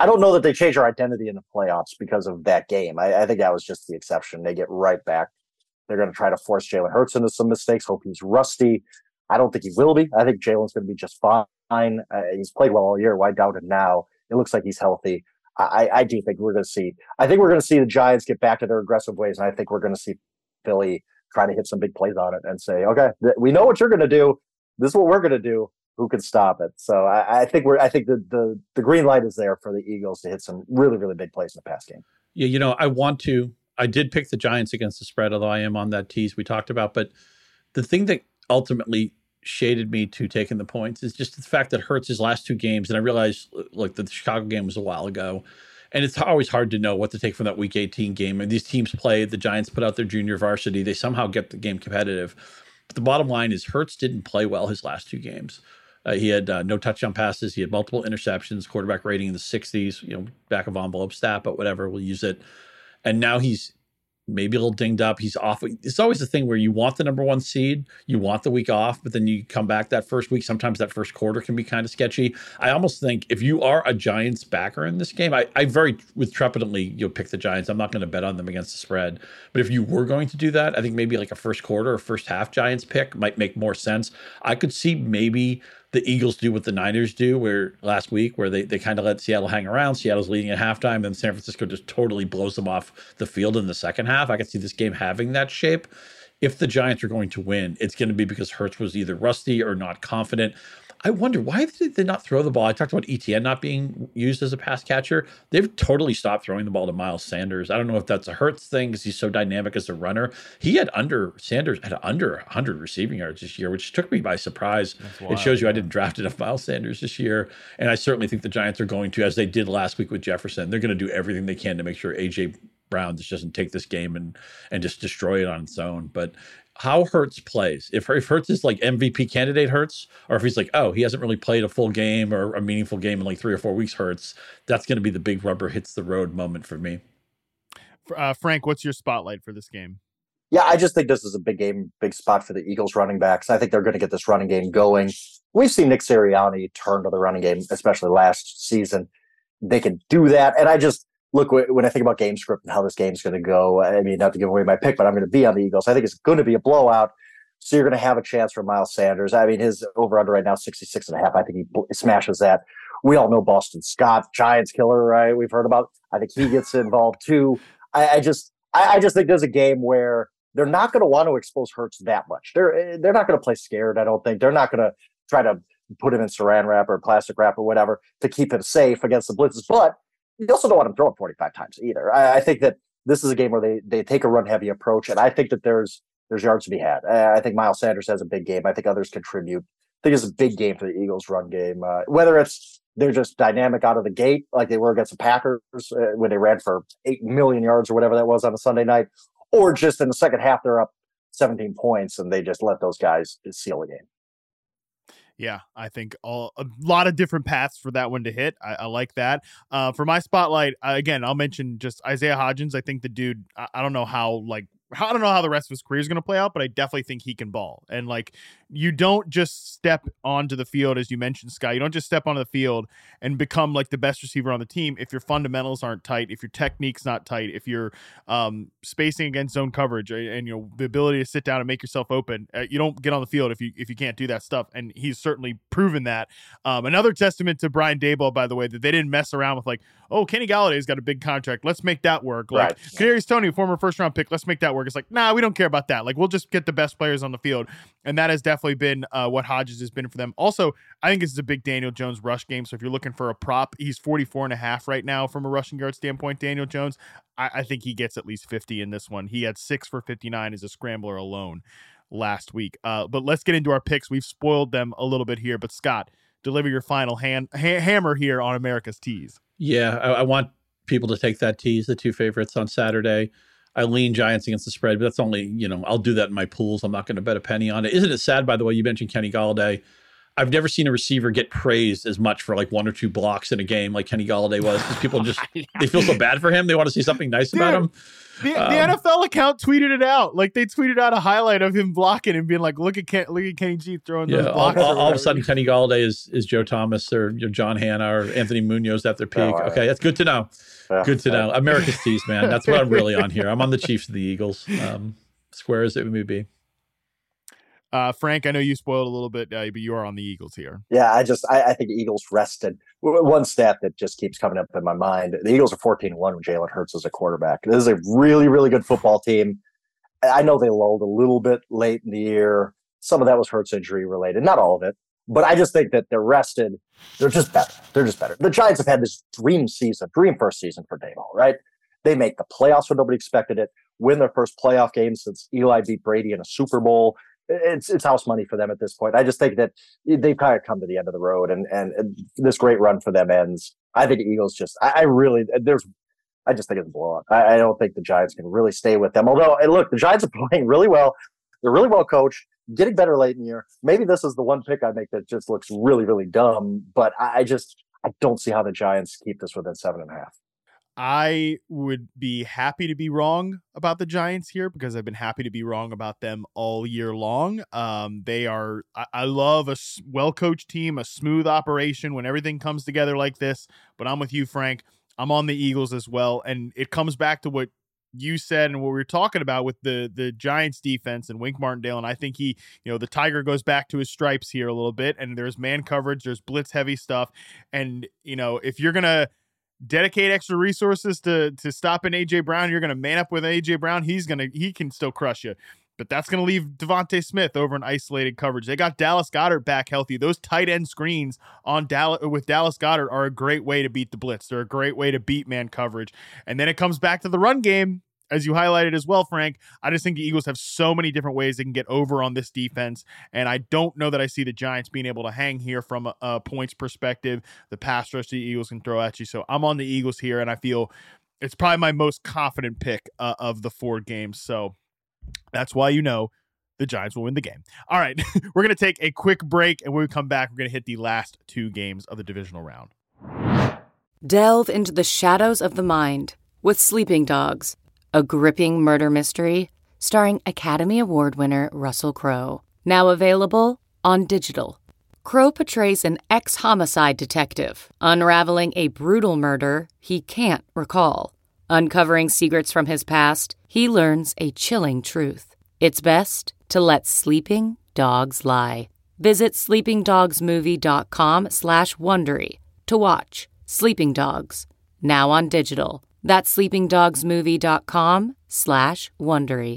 I don't know that they change their identity in the playoffs because of that game. I, I think that was just the exception. They get right back. They're going to try to force Jalen Hurts into some mistakes. Hope he's rusty. I don't think he will be. I think Jalen's going to be just fine. Uh, he's played well all year. Why doubt him now? It looks like he's healthy. I, I do think we're going to see. I think we're going to see the Giants get back to their aggressive ways, and I think we're going to see Philly try to hit some big plays on it and say, "Okay, th- we know what you're going to do. This is what we're going to do. Who can stop it?" So I, I think we're. I think the, the the green light is there for the Eagles to hit some really really big plays in the pass game. Yeah, you know, I want to. I did pick the Giants against the spread, although I am on that tease we talked about. But the thing that ultimately shaded me to taking the points is just the fact that Hurts his last two games, and I realized like the Chicago game was a while ago, and it's always hard to know what to take from that Week eighteen game. And these teams play. The Giants put out their junior varsity. They somehow get the game competitive. But the bottom line is Hurts didn't play well his last two games. Uh, he had uh, no touchdown passes. He had multiple interceptions, quarterback rating in the sixties, you know, back of envelope stat, but whatever, we'll use it. And now he's maybe a little dinged up. He's off. It's always the thing where you want the number one seed, you want the week off, but then you come back that first week. Sometimes that first quarter can be kind of sketchy. I almost think if you are a Giants backer in this game, I, I very, with trepidantly, you'll pick the Giants. I'm not going to bet on them against the spread. But if you were going to do that, I think maybe like a first quarter or first half Giants pick might make more sense. I could see maybe the Eagles do what the Niners do where last week, where they, they kind of let Seattle hang around. Seattle's leading at halftime, then San Francisco just totally blows them off the field in the second half. I could see this game having that shape. If the Giants are going to win, it's going to be because Hurts was either rusty or not confident. I wonder, why did they not throw the ball? I talked about Etienne not being used as a pass catcher. They've totally stopped throwing the ball to Miles Sanders. I don't know if that's a Hurts thing because he's so dynamic as a runner. He had under, Sanders had under one hundred receiving yards this year, which took me by surprise. Wild, it shows you yeah. I didn't draft enough Miles Sanders this year. And I certainly think the Giants are going to, as they did last week with Jefferson, they're going to do everything they can to make sure A J Brown just doesn't take this game and and just destroy it on its own. But how Hurts plays, if, if Hurts is like M V P candidate Hurts, or if he's like, oh, he hasn't really played a full game or a meaningful game in like three or four weeks Hurts, that's going to be the big rubber hits the road moment for me. Uh, Frank, what's your spotlight for this game? Yeah, I just think this is a big game, big spot for the Eagles running backs. I think they're going to get this running game going. We've seen Nick Sirianni turn to the running game, especially last season. They can do that. And I just, look, when I think about game script and how this game's going to go, I mean, not to give away my pick, but I'm going to be on the Eagles. I think it's going to be a blowout. So you're going to have a chance for Miles Sanders. I mean, his over-under right now, sixty-six and a half. I think he smashes that. We all know Boston Scott, Giants killer, right? We've heard about. I think he gets involved too. I, I just, I, I just think there's a game where they're not going to want to expose Hurts that much. They're, they're not going to play scared. I don't think they're not going to try to put him in saran wrap or plastic wrap or whatever to keep him safe against the blitzes, but you also don't want him throwing forty-five times either. I, I think that this is a game where they they take a run-heavy approach, and I think that there's there's yards to be had. I, I think Miles Sanders has a big game. I think others contribute. I think it's a big game for the Eagles' run game. Uh, whether it's they're just dynamic out of the gate, like they were against the Packers uh, when they ran for eight million yards or whatever that was on a Sunday night, or just in the second half they're up seventeen points and they just let those guys seal the game. Yeah, I think all, a lot of different paths for that one to hit. I, I like that. Uh, for my spotlight, uh, again, I'll mention just Isaiah Hodgins. I think the dude, I, I don't know how, like, I don't know how the rest of his career is going to play out, but I definitely think he can ball. And like, you don't just step onto the field, as you mentioned, Scott. You don't just step onto the field and become like the best receiver on the team if your fundamentals aren't tight, if your technique's not tight, if you're um, spacing against zone coverage, and, and you know the ability to sit down and make yourself open. Uh, you don't get on the field if you if you can't do that stuff, and he's certainly proven that. Um, another testament to Brian Daboll, by the way, that they didn't mess around with like, oh, Kenny Galladay's got a big contract, let's make that work. Like right. Kadarius Toney, former first round pick, let's make that work. It's like, nah, we don't care about that. Like, we'll just get the best players on the field. And that has definitely been uh, what Hodges has been for them. Also, I think this is a big Daniel Jones rush game. So if you're looking for a prop, he's forty-four and a half right now from a rushing yard standpoint. Daniel Jones, I, I think he gets at least fifty in this one. He had six for fifty-nine as a scrambler alone last week. Uh, but let's get into our picks. We've spoiled them a little bit here. But Scott, deliver your final hand, ha- hammer here on America's Tees. Yeah, I, I want people to take that tease, the two favorites on Saturday. I lean Giants against the spread, but that's only, you know, I'll do that in my pools. I'm not going to bet a penny on it. Isn't it sad, by the way, you mentioned Kenny Galladay. I've never seen a receiver get praised as much for like one or two blocks in a game like Kenny Golladay was, because people just, they feel so bad for him. They want to see something nice Dude, about him. The, um, the N F L account tweeted it out. Like they tweeted out a highlight of him blocking and being like, look at Ken, look at Kenny G throwing yeah, those blocks. All, all, all of a sudden, Kenny Golladay is, is Joe Thomas or you know, John Hanna or Anthony Munoz at their peak. Oh, okay, that's good to know. Yeah, good to yeah. know. America's tease, man. That's what I'm really on here. I'm on the Chiefs of the Eagles. Um, square as it may be. Uh, Frank, I know you spoiled a little bit, uh, but you are on the Eagles here. Yeah, I just I, I think Eagles rested. One stat that just keeps coming up in my mind: the Eagles are fourteen and one when Jalen Hurts is a quarterback. This is a really, really good football team. I know they lulled a little bit late in the year. Some of that was Hurts injury related, not all of it. But I just think that they're rested. They're just better. They're just better. The Giants have had this dream season, dream first season for Daboll, right? They make the playoffs when nobody expected it. Win their first playoff game since Eli beat Brady in a Super Bowl. It's it's house money for them at this point. I just think that they've kind of come to the end of the road, and, and, and this great run for them ends. I think the Eagles just, I, I really, there's, I just think it's a blowout. I, I don't think the Giants can really stay with them. Although, and look, the Giants are playing really well. They're really well coached, getting better late in the year. Maybe this is the one pick I make that just looks really, really dumb, but I, I just, I don't see how the Giants keep this within seven and a half. I would be happy to be wrong about the Giants here because I've been happy to be wrong about them all year long. Um, they are, I, I love a well-coached team, a smooth operation when everything comes together like this, but I'm with you, Frank. I'm on the Eagles as well. And it comes back to what you said and what we were talking about with the, the Giants defense and Wink Martindale. And I think he, you know, the Tiger goes back to his stripes here a little bit, and there's man coverage, there's blitz heavy stuff. And, you know, if you're going to dedicate extra resources to to stopping A J Brown, you're going to man up with A J Brown. He's going to, he can still crush you, but that's going to leave Devontae Smith over in isolated coverage. They got Dallas Goedert back healthy. Those tight end screens on Dallas with Dallas Goedert are a great way to beat the blitz. They're a great way to beat man coverage. And then it comes back to the run game, as you highlighted as well, Frank. I just think the Eagles have so many different ways they can get over on this defense, and I don't know that I see the Giants being able to hang here from a, a points perspective. The pass rush the Eagles can throw at you, so I'm on the Eagles here, and I feel it's probably my most confident pick uh, of the four games, so that's why you know the Giants will win the game. All right, we're going to take a quick break, and when we come back, we're going to hit the last two games of the divisional round. Delve into the shadows of the mind with Sleeping Dogs, a gripping murder mystery starring Academy Award winner Russell Crowe. Now available on digital. Crowe portrays an ex-homicide detective unraveling a brutal murder he can't recall. Uncovering secrets from his past, he learns a chilling truth. It's best to let sleeping dogs lie. Visit sleepingdogsmovie.com slash Wondery to watch Sleeping Dogs, now on digital. That's sleepingdogsmovie.com slash Wondery.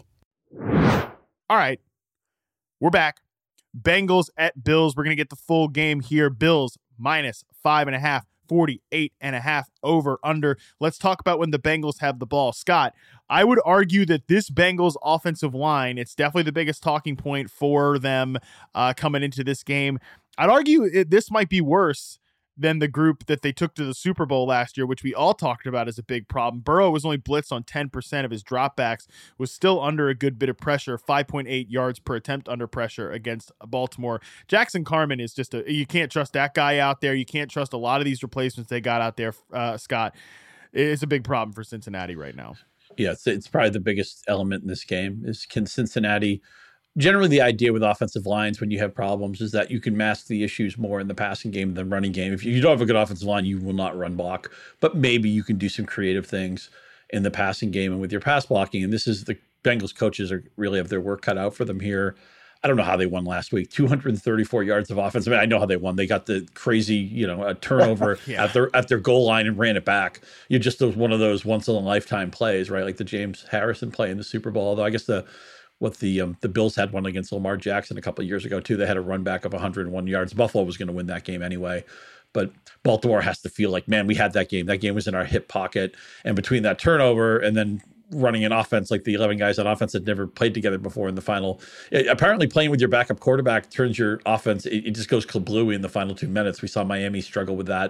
All right, we're back. Bengals at Bills. We're going to get the full game here. Bills minus five and a half, forty-eight and a half over under. Let's talk about when the Bengals have the ball. Scott, I would argue that this Bengals offensive line, it's definitely the biggest talking point for them uh, coming into this game. I'd argue it, this might be worse than the group that they took to the Super Bowl last year, which we all talked about as a big problem. Burrow was only blitzed on ten percent of his dropbacks, was still under a good bit of pressure, five point eight yards per attempt under pressure against Baltimore. Jackson Carman is just a, you can't trust that guy out there. You can't trust a lot of these replacements they got out there, uh, Scott. It's a big problem for Cincinnati right now. Yeah, it's, it's probably the biggest element in this game is can Cincinnati. Generally, the idea with offensive lines when you have problems is that you can mask the issues more in the passing game than running game. If you don't have a good offensive line, you will not run block, but maybe you can do some creative things in the passing game and with your pass blocking. And this is the Bengals coaches are really have their work cut out for them here. I don't know how they won last week. two hundred thirty-four yards of offense. I mean, I know how they won. They got the crazy, you know, a turnover yeah. at their at their goal line and ran it back. You just those one of those once in a lifetime plays, right? Like the James Harrison play in the Super Bowl. Although I guess the What the um, the Bills had one against Lamar Jackson a couple of years ago, too. They had a run back of one hundred one yards. Buffalo was going to win that game anyway. But Baltimore has to feel like, man, we had that game. That game was in our hip pocket. And between that turnover and then running an offense like the eleven guys on offense that never played together before in the final. It, apparently playing with your backup quarterback turns your offense. It, it just goes kablooey in the final two minutes. We saw Miami struggle with that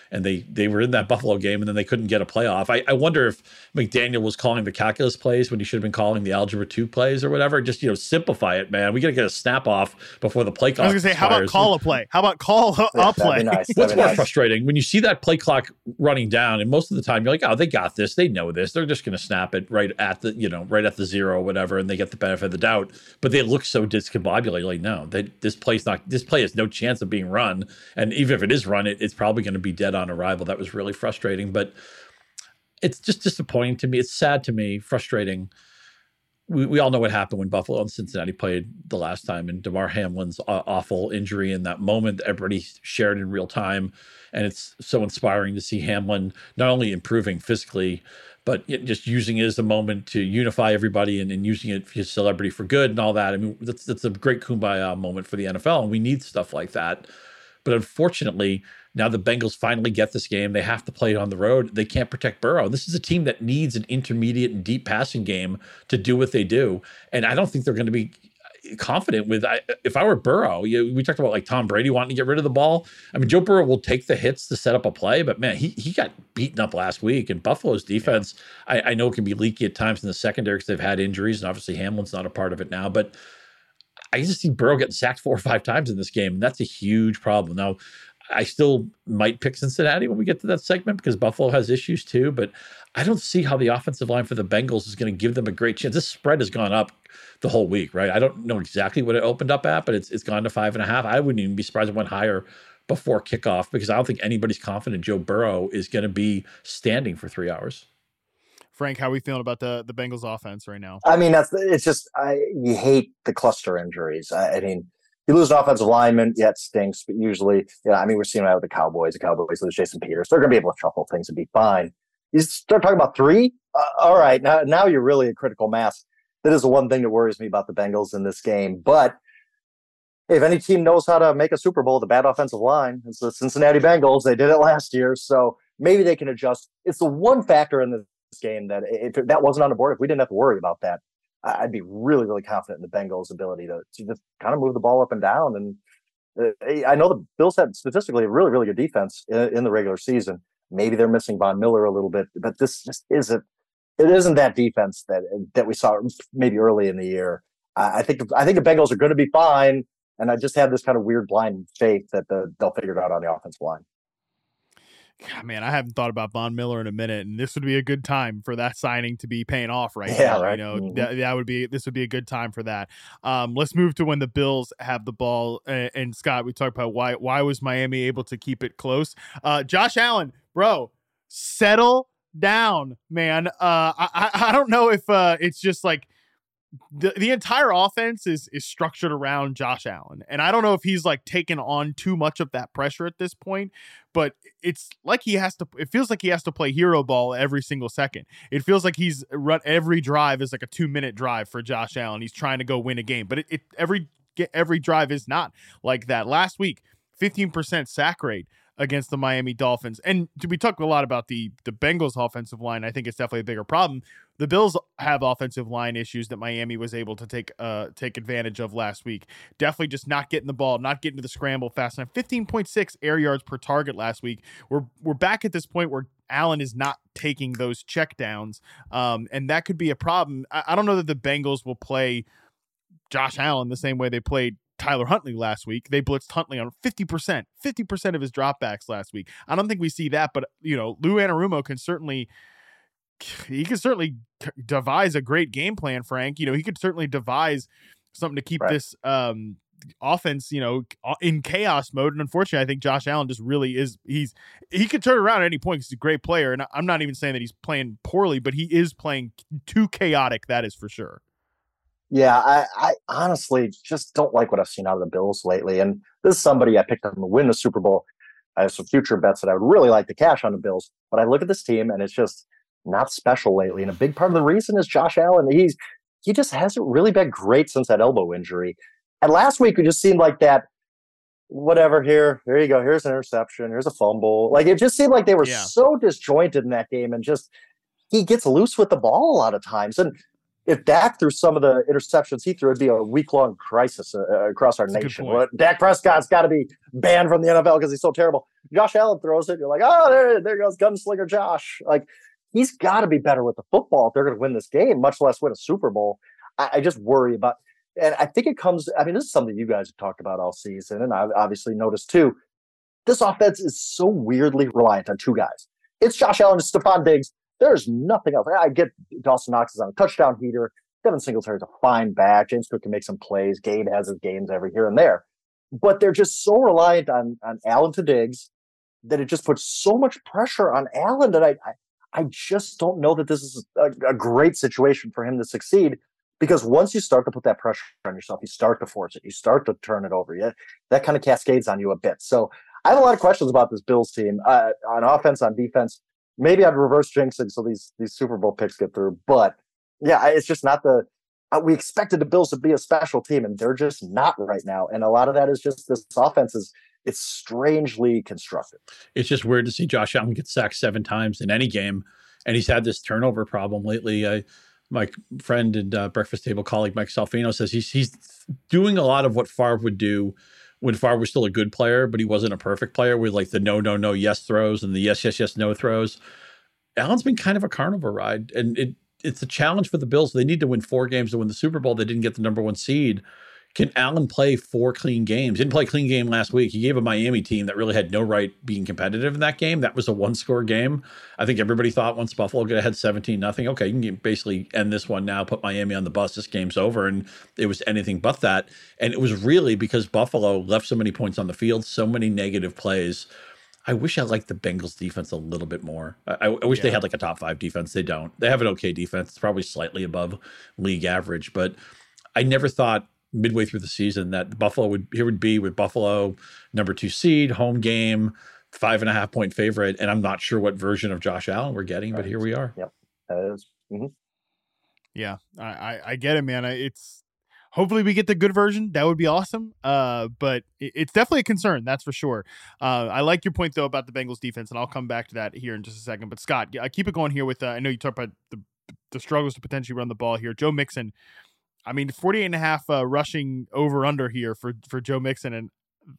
and they they were in that Buffalo game, and then they couldn't get a playoff. I, I wonder if McDaniel was calling the calculus plays when he should have been calling the algebra two plays or whatever. Just, you know, simplify it, man. We got to get a snap off before the play clock. I was going to say, how about call a play? How about call a, yeah, a play? Nice. What's more nice. frustrating, when you see that play clock running down, and most of the time you're like, oh, they got this. They know this. They're just going to snap it right at the, you know, right at the zero or whatever, and they get the benefit of the doubt. But they look so discombobulated. Like, no, they, this play's not, this play has no chance of being run. And even if it is run, it, it's probably going to be dead on arrival. That was really frustrating, but it's just disappointing to me. It's sad to me, frustrating. We, we all know what happened when Buffalo and Cincinnati played the last time, and Damar Hamlin's uh, awful injury in that moment, everybody shared in real time. And it's so inspiring to see Hamlin not only improving physically, but just using it as a moment to unify everybody and, and using it for his celebrity for good and all that. I mean, that's, that's a great kumbaya moment for the N F L, and we need stuff like that. But unfortunately, now the Bengals finally get this game. They have to play it on the road. They can't protect Burrow. This is a team that needs an intermediate and deep passing game to do what they do. And I don't think they're going to be confident with, I, if I were Burrow, you, we talked about like Tom Brady wanting to get rid of the ball. I mean, Joe Burrow will take the hits to set up a play, but man, he he got beaten up last week. And Buffalo's defense, yeah. I, I know, can be leaky at times in the secondary because they've had injuries, and obviously Hamlin's not a part of it now. But I just see Burrow getting sacked four or five times in this game, and that's a huge problem. Now, I still might pick Cincinnati when we get to that segment because Buffalo has issues too, but I don't see how the offensive line for the Bengals is going to give them a great chance. This spread has gone up the whole week, right? I don't know exactly what it opened up at, but it's it's gone to five and a half. I wouldn't even be surprised if it went higher before kickoff because I don't think anybody's confident Joe Burrow is going to be standing for three hours. Frank, how are we feeling about the, the Bengals offense right now? I mean, that's it's just I, you hate the cluster injuries. I, I mean, you lose an offensive lineman, yeah, it stinks, but usually, you know, I mean, we're seeing that with the Cowboys. The Cowboys lose Jason Peters. They're going to be able to shuffle things and be fine. You start talking about three? Uh, all right, now, now you're really a critical mass. That is the one thing that worries me about the Bengals in this game. But if any team knows how to make a Super Bowl, the bad offensive line, it's the Cincinnati Bengals. They did it last year, so maybe they can adjust. It's the one factor in this game that if that wasn't on the board, if we didn't have to worry about that, I'd be really, really confident in the Bengals' ability to, to just kind of move the ball up and down. And uh, I know the Bills had statistically a really, really good defense in, in the regular season. Maybe they're missing Von Miller a little bit, but this just isn't. It isn't that defense that that we saw maybe early in the year. I, I think I think the Bengals are going to be fine, and I just have this kind of weird blind faith that the, they'll figure it out on the offensive line. God, man, I haven't thought about Von Miller in a minute, and this would be a good time for that signing to be paying off right yeah, now. Right. You know, mm-hmm. that, that would be this would be a good time for that. Um, let's move to when the Bills have the ball. And, and Scott, we talked about why why was Miami able to keep it close? Uh, Josh Allen, bro, settle down, man. Uh, I I don't know if uh, it's just like. The the entire offense is is structured around Josh Allen. And I don't know if he's like taken on too much of that pressure at this point, but it's like he has to, it feels like he has to play hero ball every single second. It feels like he's run every drive is like a two minute drive for Josh Allen. He's trying to go win a game, but it, it every, every drive is not like that. Last week, fifteen percent sack rate against the Miami Dolphins. And we talk a lot about the the Bengals offensive line. I think it's definitely a bigger problem. The Bills have offensive line issues that Miami was able to take uh take advantage of last week. Definitely just not getting the ball, not getting to the scramble fast enough. fifteen point six air yards per target last week. We're we're back at this point where Allen is not taking those checkdowns, um, and that could be a problem. I, I don't know that the Bengals will play Josh Allen the same way they played Tyler Huntley last week. They blitzed Huntley on fifty percent, fifty percent of his dropbacks last week. I don't think we see that, but you know, Lou Anarumo can certainly, he can certainly devise a great game plan, Frank. You know, he could certainly devise something to keep right. this um, offense, you know, in chaos mode. And unfortunately, I think Josh Allen just really is, he's, he could turn around at any point because he's a great player. And I'm not even saying that he's playing poorly, but he is playing too chaotic. That is for sure. Yeah, I, I honestly just don't like what I've seen out of the Bills lately. And this is somebody I picked up to win the Super Bowl. I have some future bets that I would really like to cash on the Bills. But I look at this team and it's just not special lately. And a big part of the reason is Josh Allen. He's he just hasn't really been great since that elbow injury. And last week it just seemed like that, whatever, here, here you go. Here's an interception. Here's a fumble. Like it just seemed like they were yeah. so disjointed in that game. And just he gets loose with the ball a lot of times. And if Dak threw some of the interceptions he threw, it'd be a week-long crisis uh, across our That's nation. Well, Dak Prescott's got to be banned from the N F L because he's so terrible. Josh Allen throws it. You're like, oh, there, there goes Gunslinger Josh. Like, he's got to be better with the football if they're going to win this game, much less win a Super Bowl. I, I just worry about, and I think it comes, I mean, this is something you guys have talked about all season, and I've obviously noticed too. This offense is so weirdly reliant on two guys. It's Josh Allen and Stephon Diggs. There's nothing else. I get Dawson Knox is on a touchdown heater. Devin Singletary's a fine back. James Cook can make some plays. Gabe has his games every here and there. But they're just so reliant on, on Allen to Diggs that it just puts so much pressure on Allen that I, I, I just don't know that this is a, a great situation for him to succeed, because once you start to put that pressure on yourself, you start to force it. You start to turn it over. Yeah, that kind of cascades on you a bit. So I have a lot of questions about this Bills team uh, on offense, on defense. Maybe I'd reverse jinxing so these these Super Bowl picks get through. But yeah, it's just not the uh, we expected the Bills to be a special team, and they're just not right now. And a lot of that is just this offense is it's strangely constructed. It's just weird to see Josh Allen get sacked seven times in any game, and he's had this turnover problem lately. I, my friend and uh, breakfast table colleague Mike Salfino says he's he's doing a lot of what Favre would do when Favre was still a good player, but he wasn't a perfect player, with like the no, no, no, yes throws and the yes, yes, yes, no throws. Allen's been kind of a carnival ride, and it it's a challenge for the Bills. They need to win four games to win the Super Bowl. They didn't get the number one seed. Can Allen play four clean games? Didn't play a clean game last week. He gave a Miami team that really had no right being competitive in that game. That was a one-score game. I think everybody thought once Buffalo get ahead seventeen nothing, okay, you can basically end this one now, put Miami on the bus, this game's over, and it was anything but that. And it was really because Buffalo left so many points on the field, so many negative plays. I wish I liked the Bengals defense a little bit more. I, I wish yeah. they had like a top five defense. They don't. They have an okay defense. It's probably slightly above league average, but I never thought midway through the season that Buffalo would here would be with Buffalo number two seed, home game, five and a half point favorite, and I'm not sure what version of Josh Allen we're getting, right. but here we are. Yep, that is. Mm-hmm. Yeah, I, I I get it, man. It's hopefully we get the good version. That would be awesome. Uh, but it, it's definitely a concern, that's for sure. Uh, I like your point though about the Bengals defense, and I'll come back to that here in just a second. But Scott, I keep it going here with. Uh, I know you talked about the the struggles to potentially run the ball here. Joe Mixon. I mean, forty-eight and a half uh, rushing over under here for, for Joe Mixon. And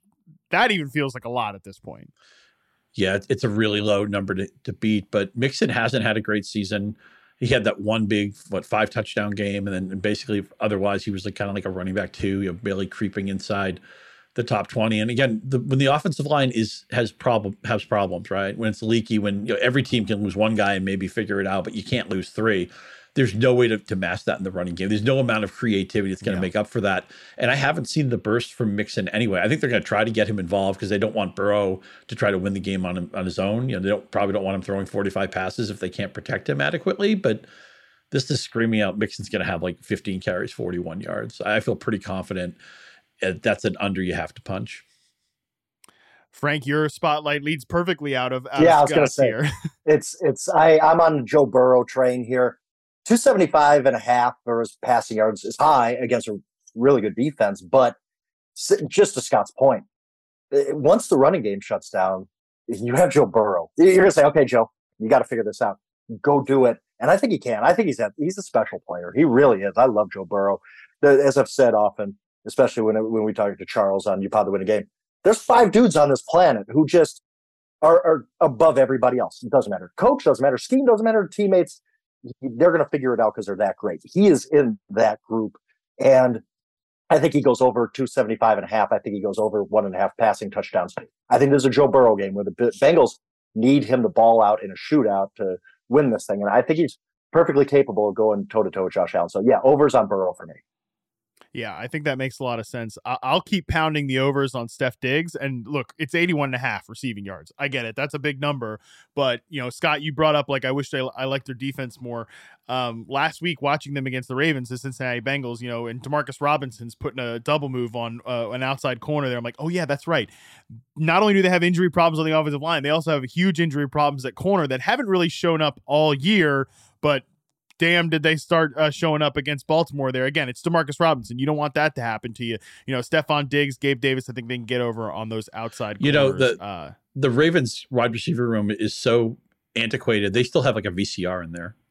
that even feels like a lot at this point. Yeah, it's a really low number to, to beat, but Mixon hasn't had a great season. He had that one big, what, five touchdown game. And then basically otherwise he was like kind of like a running back too, you know, barely creeping inside the top twenty. And again, the, when the offensive line is, has problem, has problems, right? When it's leaky, when you know, every team can lose one guy and maybe figure it out, but you can't lose three. There's no way to, to match that in the running game. There's no amount of creativity that's going to yeah. make up for that. And I haven't seen the burst from Mixon anyway. I think they're going to try to get him involved because they don't want Burrow to try to win the game on him, on his own. You know, they don't probably don't want him throwing forty-five passes if they can't protect him adequately. But this is screaming out Mixon's going to have like fifteen carries, forty-one yards. I feel pretty confident that's an under you have to punch. Frank, your spotlight leads perfectly out of out yeah. Of I was going to say here. it's it's I I'm on the Joe Burrow train here. two seventy-five and a half for his passing yards is high against a really good defense. But just to Scott's point, once the running game shuts down, you have Joe Burrow. You're going to say, okay, Joe, you got to figure this out. Go do it. And I think he can. I think he's a, he's a special player. He really is. I love Joe Burrow. As I've said often, especially when when we talk to Charles on You Probably Win a Game, there's five dudes on this planet who just are, are above everybody else. It doesn't matter. Coach doesn't matter. Scheme doesn't matter. Teammates, they're going to figure it out because they're that great. He is in that group. And I think he goes over two seventy-five and a half. I think he goes over one and a half passing touchdowns. I think there's a Joe Burrow game where the Bengals need him to ball out in a shootout to win this thing. And I think he's perfectly capable of going toe to toe with Josh Allen. So yeah, overs on Burrow for me. Yeah, I think that makes a lot of sense. I'll keep pounding the overs on Steph Diggs. And look, it's eighty-one and a half receiving yards. I get it. That's a big number. But, you know, Scott, you brought up, like, I wish I, I liked their defense more. Um, last week, watching them against the Ravens, the Cincinnati Bengals, you know, and Demarcus Robinson's putting a double move on uh, an outside corner there. I'm like, oh, yeah, that's right. Not only do they have injury problems on the offensive line, they also have huge injury problems at corner that haven't really shown up all year, but damn, did they start uh, showing up against Baltimore there. Again, it's Demarcus Robinson. You don't want that to happen to you. You know, Stephon Diggs, Gabe Davis, I think they can get over on those outside corners. You know, the, uh, the Ravens wide receiver room is so antiquated. They still have like a V C R in there.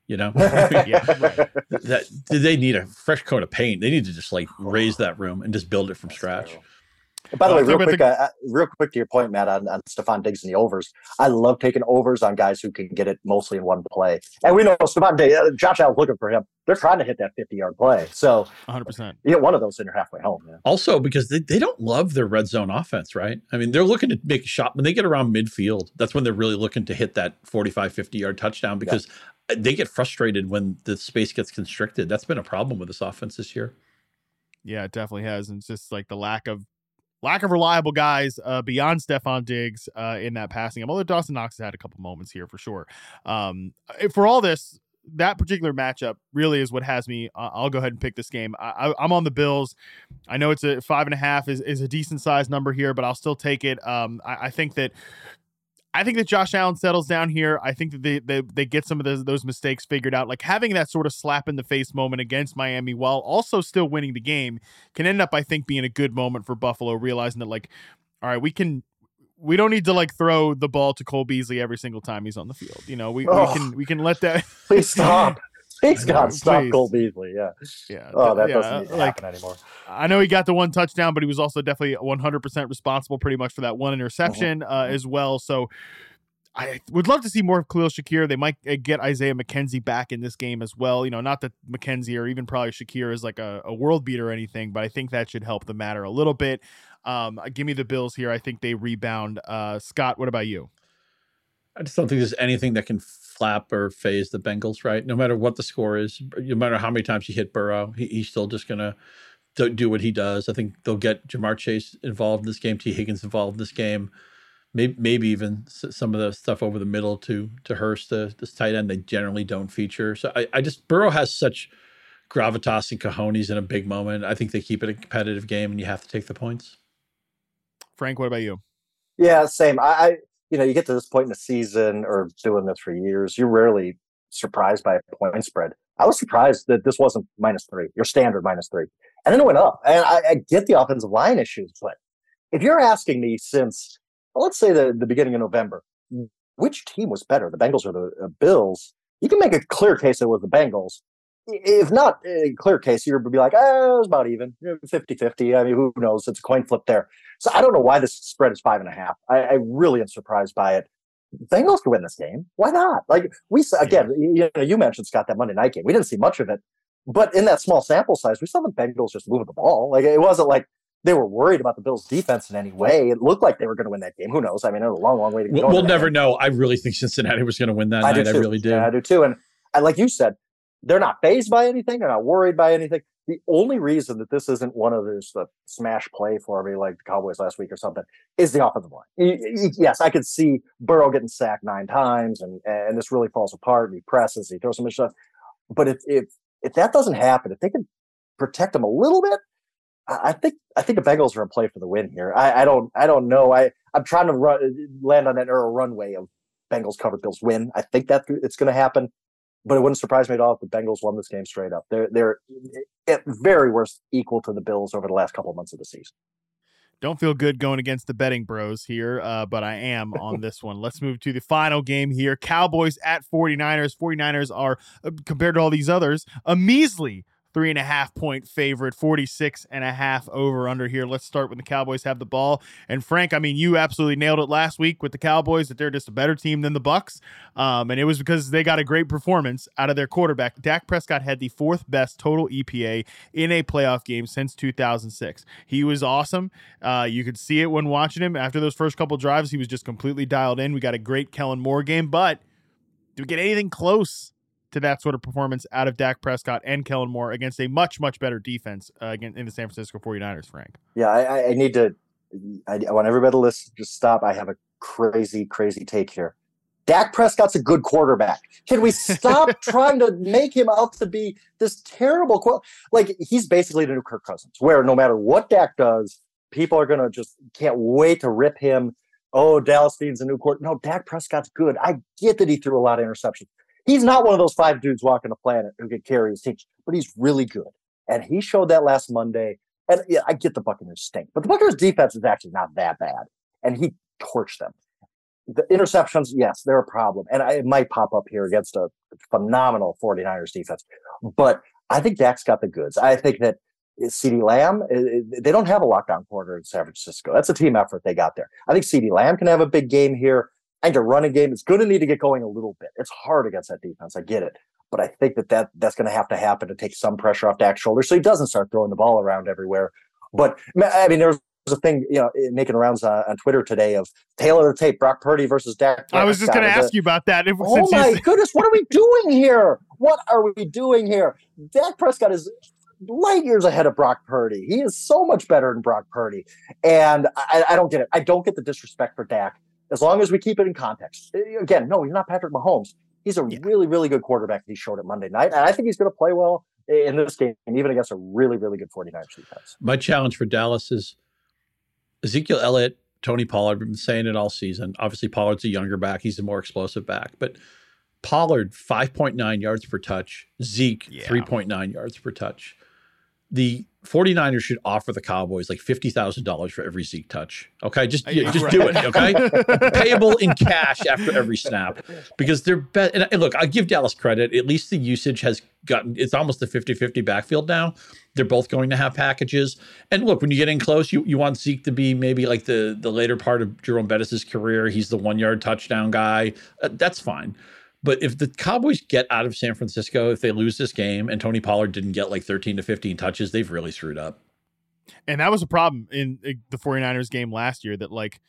You know, yeah, right. that they need a fresh coat of paint. They need to just like raise that room and just build it from scratch. By the Uh, way, real quick, the- uh, real quick to your point, Matt, on, on Stephon Diggs and the overs. I love taking overs on guys who can get it mostly in one play. And we know Stephon Diggs, uh, Josh Allen's looking for him. They're trying to hit that fifty-yard play. So one hundred percent. You get one of those and you're halfway home. Man. Also, because they, they don't love their red zone offense, right? I mean, they're looking to make a shot. When they get around midfield, that's when they're really looking to hit that forty-five, fifty-yard touchdown because yeah. they get frustrated when the space gets constricted. That's been a problem with this offense this year. Yeah, it definitely has. And it's just like the lack of Lack of reliable guys uh, beyond Stephon Diggs uh, in that passing game. Although Dawson Knox has had a couple moments here for sure. Um, for all this, that particular matchup really is what has me. Uh, I'll go ahead and pick this game. I, I, I'm on the Bills. I know it's a five and a half is, is a decent sized number here, but I'll still take it. Um, I, I think that I think that Josh Allen settles down here. I think that they they, they get some of those, those mistakes figured out. Like having that sort of slap in the face moment against Miami while also still winning the game can end up, I think, being a good moment for Buffalo, realizing that like, all right, we can, we don't need to like throw the ball to Cole Beasley every single time he's on the field. You know, we, oh, we can we can let that. Please stop. Please God, stop Please. Cole Beasley. Yeah. Yeah. Oh, that yeah, doesn't need to like, happen anymore. I know he got the one touchdown, but he was also definitely one hundred percent responsible pretty much for that one interception uh, as well. So I would love to see more of Khalil Shakir. They might get Isaiah McKenzie back in this game as well. You know, not that McKenzie or even probably Shakir is like a, a world beater or anything, but I think that should help the matter a little bit. Um, give me the Bills here. I think they rebound. Uh, Scott, what about you? I just don't think there's anything that can flap or phase the Bengals, right? No matter what the score is, no matter how many times you hit Burrow, he, he's still just going to do what he does. I think they'll get Jamar Chase involved in this game, T. Higgins involved in this game, maybe, maybe even some of the stuff over the middle to to Hurst, the, this tight end they generally don't feature. So I, I just, Burrow has such gravitas and cojones in a big moment. I think they keep it a competitive game and you have to take the points. Frank, what about you? Yeah, same. I, I you know, you get to this point in the season or doing this for years, you're rarely surprised by a point spread. I was surprised that this wasn't minus three, your standard minus three. And then it went up. And I, I get the offensive line issues, but if you're asking me since, well, let's say the, the beginning of November, which team was better, the Bengals or the uh, Bills, you can make a clear case it was the Bengals. If not a clear case, you're be like, oh, it was about even, fifty-fifty. I mean, who knows? It's a coin flip there. So I don't know why this spread is five and a half. I, I really am surprised by it. Bengals could win this game. Why not? Like we again, you know, you mentioned Scott that Monday night game. We didn't see much of it, but in that small sample size, we saw the Bengals just moving the ball. Like it wasn't like they were worried about the Bills' defense in any way. It looked like they were going to win that game. Who knows? I mean, it was a long, long way to go. We'll, we'll never know. I really think Cincinnati was going to win that I night. do I too. really do. Yeah, I do too. And I, like you said, they're not fazed by anything. They're not worried by anything. The only reason that this isn't one of those the smash play for me like the Cowboys last week or something is the offensive line. Yes, I could see Burrow getting sacked nine times and, and this really falls apart and he presses, he throws some stuff. But if, if if that doesn't happen, if they can protect him a little bit, I think I think the Bengals are in play for the win here. I, I don't I don't know. I, I'm trying to run, land on that narrow runway of Bengals cover Bills win. I think that it's going to happen. But it wouldn't surprise me at all if the Bengals won this game straight up. They're they're at very worst equal to the Bills over the last couple of months of the season. Don't feel good going against the betting bros here, uh, but I am on this one. Let's move to the final game here. Cowboys at forty-niners. forty-niners are, uh, compared to all these others, a measly three and a half point favorite, forty-six and a half over under here. Let's start when the Cowboys have the ball. And Frank, I mean, you absolutely nailed it last week with the Cowboys that they're just a better team than the Bucs. Um, and it was because they got a great performance out of their quarterback. Dak Prescott had the fourth best total E P A in a playoff game since two thousand six. He was awesome. Uh, you could see it when watching him. After those first couple drives, he was just completely dialed in. We got a great Kellen Moore game, but do we get anything close to that sort of performance out of Dak Prescott and Kellen Moore against a much, much better defense uh, again in the San Francisco forty-niners, Frank? Yeah, I, I need to I, I want everybody to listen, just stop. I have a crazy, crazy take here. Dak Prescott's a good quarterback. Can we stop trying to make him out to be this terrible qu- like he's basically the new Kirk Cousins, where no matter what Dak does, people are going to just can't wait to rip him. Oh, Dallas needs a new quarterback. No, Dak Prescott's good. I get that he threw a lot of interceptions. He's not one of those five dudes walking the planet who can carry his team, but he's really good. And he showed that last Monday. And yeah, I get the Buccaneers stink, but the Buccaneers defense is actually not that bad. And he torched them. the interceptions, yes, they're a problem. And I, it might pop up here against a phenomenal 49ers defense. But I think Dak's got the goods. I think that CeeDee Lamb, they don't have a lockdown corner in San Francisco. That's a team effort they got there. I think CeeDee Lamb can have a big game here. I think a running game is going to need to get going a little bit. It's hard against that defense. I get it. But I think that, that that's going to have to happen to take some pressure off Dak's shoulders so he doesn't start throwing the ball around everywhere. But, I mean, there's a thing, you know, making rounds uh, on Twitter today of tail of the tape, Brock Purdy versus Dak. I was just going to ask you about that. If, oh, my you... goodness. What are we doing here? What are we doing here? Dak Prescott is light years ahead of Brock Purdy. He is so much better than Brock Purdy. And I, I don't get it. I don't get the disrespect for Dak as long as we keep it in context. Again, no, he's not Patrick Mahomes. He's a yeah. really, really good quarterback. He showed it Monday night. And I think he's going to play well in this game, even against a really, really good 49ers defense. My challenge for Dallas is Ezekiel Elliott, Tony Pollard. I've been saying it all season. Obviously, Pollard's a younger back. He's a more explosive back. But Pollard, five point nine yards per touch. Zeke, yeah. three point nine yards per touch. The 49ers should offer the Cowboys like fifty thousand dollars for every Zeke touch. Okay, just yeah, just right. do it, okay? Payable in cash after every snap because they're bet. And, and look, I give Dallas credit. At least the usage has gotten, it's almost a fifty-fifty backfield now. They're both going to have packages. And look, when you get in close, you, you want Zeke to be maybe like the, the later part of Jerome Bettis' career. He's the one-yard touchdown guy. Uh, that's fine. But if the Cowboys get out of San Francisco, if they lose this game and Tony Pollard didn't get like thirteen to fifteen touches, they've really screwed up. And that was a problem in the 49ers game last year that like,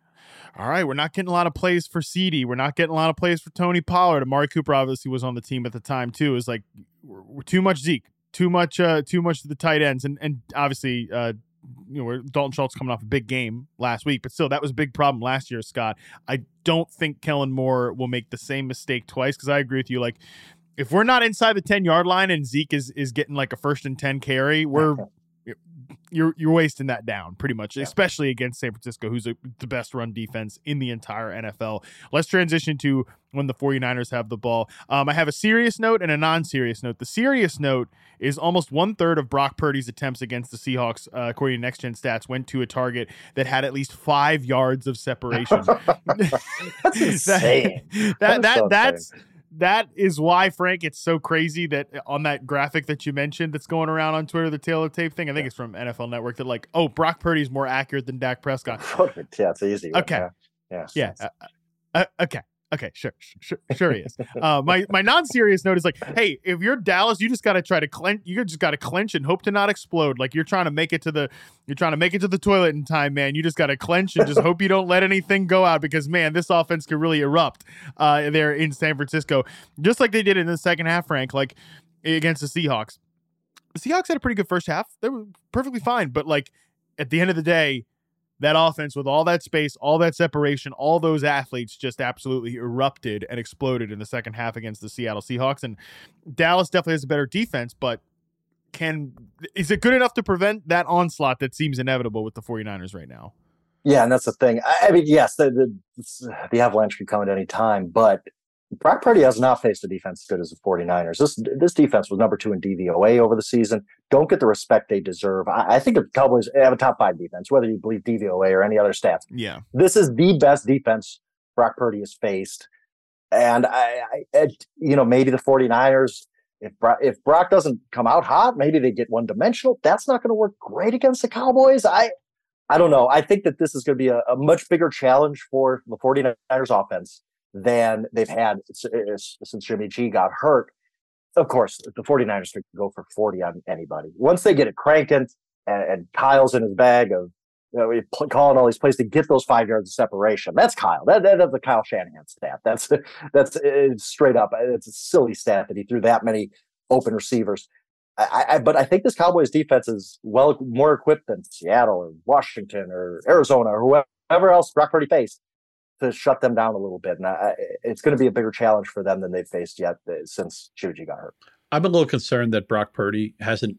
all right, we're not getting a lot of plays for CeeDee. We're not getting a lot of plays for Tony Pollard. Amari Cooper obviously was on the team at the time too. It was like we're, we're too much Zeke, too much, uh, too much to the tight ends. And, and obviously, uh, you know, Dalton Schultz coming off a big game last week, but still that was a big problem last year, Scott. I don't think Kellen Moore will make the same mistake twice because I agree with you. Like, if we're not inside the ten-yard line and Zeke is is getting like a first and ten carry, we're you're you're wasting that down pretty much, yeah. especially against San Francisco, who's a, the best run defense in the entire N F L. Let's transition to when the 49ers have the ball. Um, I have a serious note and a non-serious note. The serious note is almost one-third of Brock Purdy's attempts against the Seahawks, uh, according to Next Gen Stats, went to a target that had at least five yards of separation. That's insane. that, that, that, so that's... insane. That is why, Frank, it's so crazy that on that graphic that you mentioned that's going around on Twitter, the tail of tape thing, I think yeah. it's from N F L Network, that like, oh, Brock Purdy's more accurate than Dak Prescott. Yeah, it's easy. Okay. Yeah. Yeah. yeah. Uh, uh, okay. Okay, sure, sure, sure he is. Uh, my my non-serious note is like, hey, if you're Dallas, you just got to try to clench. You just got to clench and hope to not explode. Like you're trying to make it to the, you're trying to make it to the toilet in time, man. You just got to clench and just hope you don't let anything go out because, man, this offense could really erupt uh, there in San Francisco, just like they did in the second half, Frank, like against the Seahawks. The Seahawks had a pretty good first half. They were perfectly fine, but like at the end of the day, that offense with all that space, all that separation, all those athletes just absolutely erupted and exploded in the second half against the Seattle Seahawks. And Dallas definitely has a better defense, but can is it good enough to prevent that onslaught that seems inevitable with the 49ers right now? Yeah, and that's the thing. I, I mean, yes, the, the, the Avalanche can come at any time, but Brock Purdy has not faced a defense as good as the 49ers. This this defense was number two in D V O A over the season. Don't get the respect they deserve. I, I think the Cowboys have a top five defense, whether you believe D V O A or any other stats. Yeah, this is the best defense Brock Purdy has faced. And, I, I it, you know, maybe the 49ers, if Brock, if Brock doesn't come out hot, maybe they get one-dimensional. That's not going to work great against the Cowboys. I I don't know. I think that this is going to be a, a much bigger challenge for the 49ers offense than they've had since Jimmy G got hurt. Of course, the 49ers could go for forty on anybody. Once they get it cranking and, and Kyle's in his bag of, you know, calling all these plays to get those five yards of separation. That's Kyle. That, that, that's the Kyle Shanahan stat. That's that's it's straight up. It's a silly stat that he threw that many open receivers. I, I, but I think this Cowboys defense is well more equipped than Seattle or Washington or Arizona or whoever else Brock Purdy faced to shut them down a little bit. And I, it's going to be a bigger challenge for them than they've faced yet since Jimmy G got hurt. I'm a little concerned that Brock Purdy hasn't,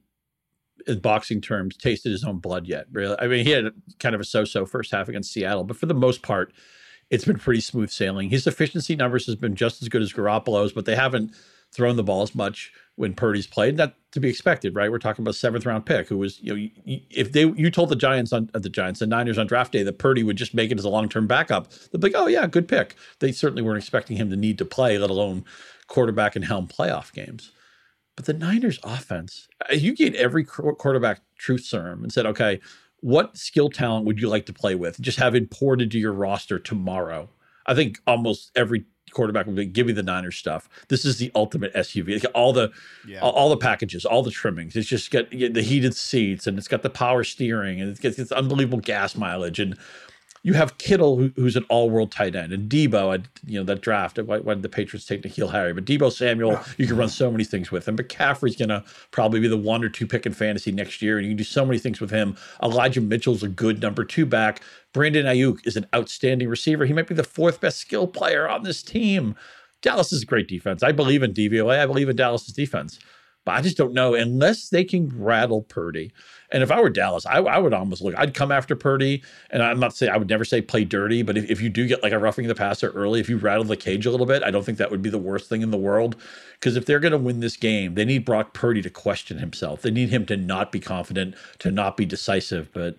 in boxing terms, tasted his own blood yet. Really, I mean, he had kind of a so-so first half against Seattle, but for the most part, it's been pretty smooth sailing. His efficiency numbers has been just as good as Garoppolo's, but they haven't thrown the ball as much when Purdy's played. That to be expected, right? We're talking about seventh round pick who was, you know, you, if they you told the Giants on uh, the Giants, the Niners on draft day that Purdy would just make it as a long term backup, they'd be like, oh yeah, good pick. They certainly weren't expecting him to need to play, let alone quarterback and helm playoff games. But the Niners offense, you gave every quarterback truth serum and said, okay, what skill talent would you like to play with? Just have it poured into your roster tomorrow. I think almost every quarterback would be, give me the Niners stuff. This is the ultimate S U V. It's got all the yeah. all, all the packages, all the trimmings. It's just got the heated seats, and it's got the power steering, and it's got this unbelievable gas mileage. And you have Kittle, who, who's an all-world tight end, and Debo. I, you know that draft. Why, why did the Patriots take N'Keal Harry? But Debo Samuel, you can run so many things with him. McCaffrey's going to probably be the one or two pick in fantasy next year, and you can do so many things with him. Elijah Mitchell's a good number two back. Brandon Ayuk is an outstanding receiver. He might be the fourth best skill player on this team. Dallas is a great defense. I believe in D V O A. I believe in Dallas's defense. But I just don't know unless they can rattle Purdy. And if I were Dallas, I, I would almost look, I'd come after Purdy. And I'm not saying, I would never say play dirty, but if, if you do get like a roughing the passer early, if you rattle the cage a little bit, I don't think that would be the worst thing in the world. Because if they're going to win this game, they need Brock Purdy to question himself. They need him to not be confident, to not be decisive. But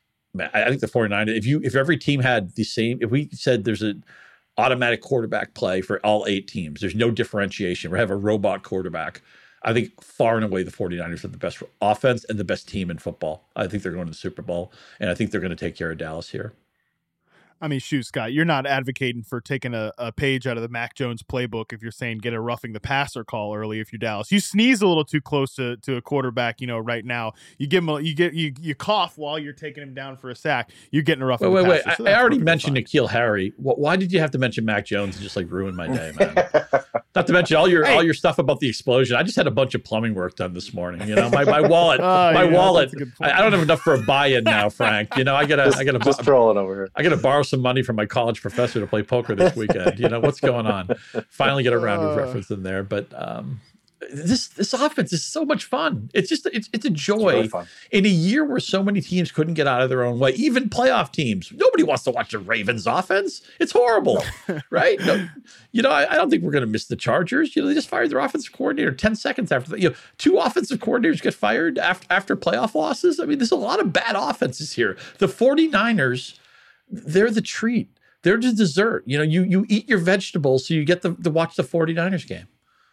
I think the 49ers, if you if every team had the same, if we said there's an automatic quarterback play for all eight teams, there's no differentiation. We have a robot quarterback. I think far and away the 49ers are the best offense and the best team in football. I think they're going to the Super Bowl, and I think they're going to take care of Dallas here. I mean, shoot, Scott, you're not advocating for taking a, a page out of the Mac Jones playbook if you're saying get a roughing the passer call early if you're Dallas. You sneeze a little too close to, to a quarterback, you know, right now. You give him a, you get you you cough while you're taking him down for a sack. You're getting a roughing wait, the wait, passer. Wait, so I already mentioned fine. N'Keal Harry. Why did you have to mention Mac Jones and just like ruin my day, man? Not to mention all your hey. all your stuff about the explosion. I just had a bunch of plumbing work done this morning. You know, my my wallet, oh, my yeah, wallet. I, I don't have enough for a buy-in now, Frank. You know, I gotta just, I gotta just trolling over here. I gotta borrow some money from my college professor to play poker this weekend. You know, what's going on? Finally get a round of reference in there. But um, this this offense is so much fun. It's just it's it's a joy it's really in a year where so many teams couldn't get out of their own way. Even playoff teams. Nobody wants to watch the Ravens offense. It's horrible, no. right? No, you know, I, I don't think we're going to miss the Chargers. You know, they just fired their offensive coordinator ten seconds after the, you know, two offensive coordinators get fired after after playoff losses. I mean, there's a lot of bad offenses here. The 49ers, they're the treat. They're the dessert. You know, you you eat your vegetables so you get the, to watch the 49ers game.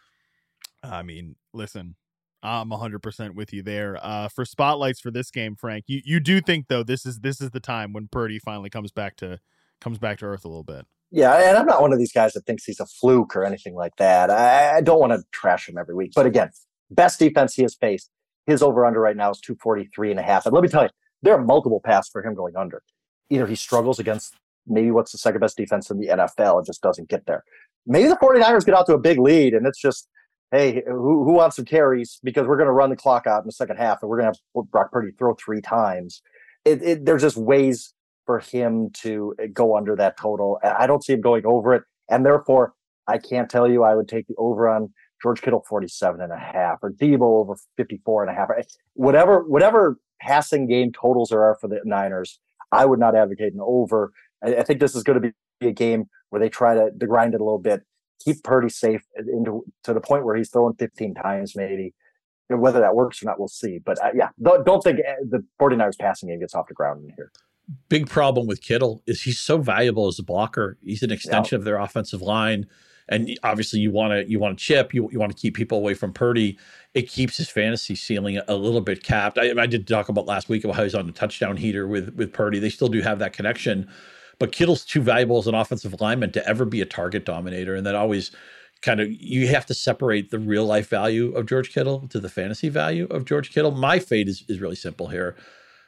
I mean, listen, I'm one hundred percent with you there. Uh, for spotlights for this game, Frank, you, you do think though this is this is the time when Purdy finally comes back to comes back to earth a little bit. Yeah, and I'm not one of these guys that thinks he's a fluke or anything like that. I, I don't want to trash him every week, but again, best defense he has faced. His over under right now is two forty-three and a half. And let me tell you, there are multiple paths for him going under. Either he struggles against maybe what's the second best defense in the N F L and just doesn't get there. Maybe the 49ers get out to a big lead and it's just, hey, who, who wants some carries? Because we're going to run the clock out in the second half and we're going to have Brock Purdy throw three times. It, it, there's just ways for him to go under that total. I don't see him going over it. And therefore, I can't tell you I would take the over on George Kittle forty-seven and a half or Debo over fifty-four and a half. Whatever, whatever passing game totals there are for the Niners, I would not advocate an over. I think this is going to be a game where they try to, to grind it a little bit, keep Purdy safe into to the point where he's throwing fifteen times maybe. Whether that works or not, we'll see. But uh, yeah, don't, don't think the 49ers passing game gets off the ground in here. Big problem with Kittle is he's so valuable as a blocker. He's an extension yeah. of their offensive line. And obviously you want to you want to chip, you, you want to keep people away from Purdy. It keeps his fantasy ceiling a little bit capped. I, I did talk about last week about how he's on the touchdown heater with, with Purdy. They still do have that connection. But Kittle's too valuable as an offensive lineman to ever be a target dominator. And that always kind of, you have to separate the real life value of George Kittle to the fantasy value of George Kittle. My fate is, is really simple here.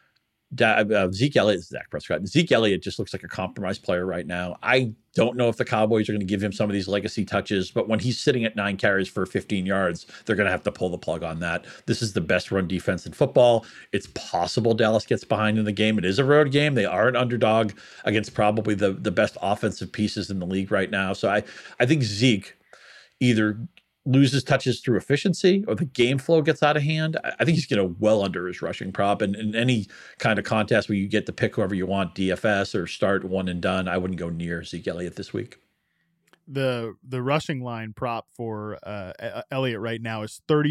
Da, uh, Zeke Elliott, Zach Prescott. Zeke Elliott just looks like a compromised player right now. I don't know if the Cowboys are going to give him some of these legacy touches, but when he's sitting at nine carries for fifteen yards, they're going to have to pull the plug on that. This is the best run defense in football. It's possible Dallas gets behind in the game. It is a road game. They are an underdog against probably the, the best offensive pieces in the league right now. So I, I think Zeke either loses touches through efficiency or the game flow gets out of hand. I think he's going to well under his rushing prop. And in any kind of contest where you get to pick whoever you want, D F S or start one and done, I wouldn't go near Zeke Elliott this week. The the rushing line prop for uh, Elliott right now is thirty-five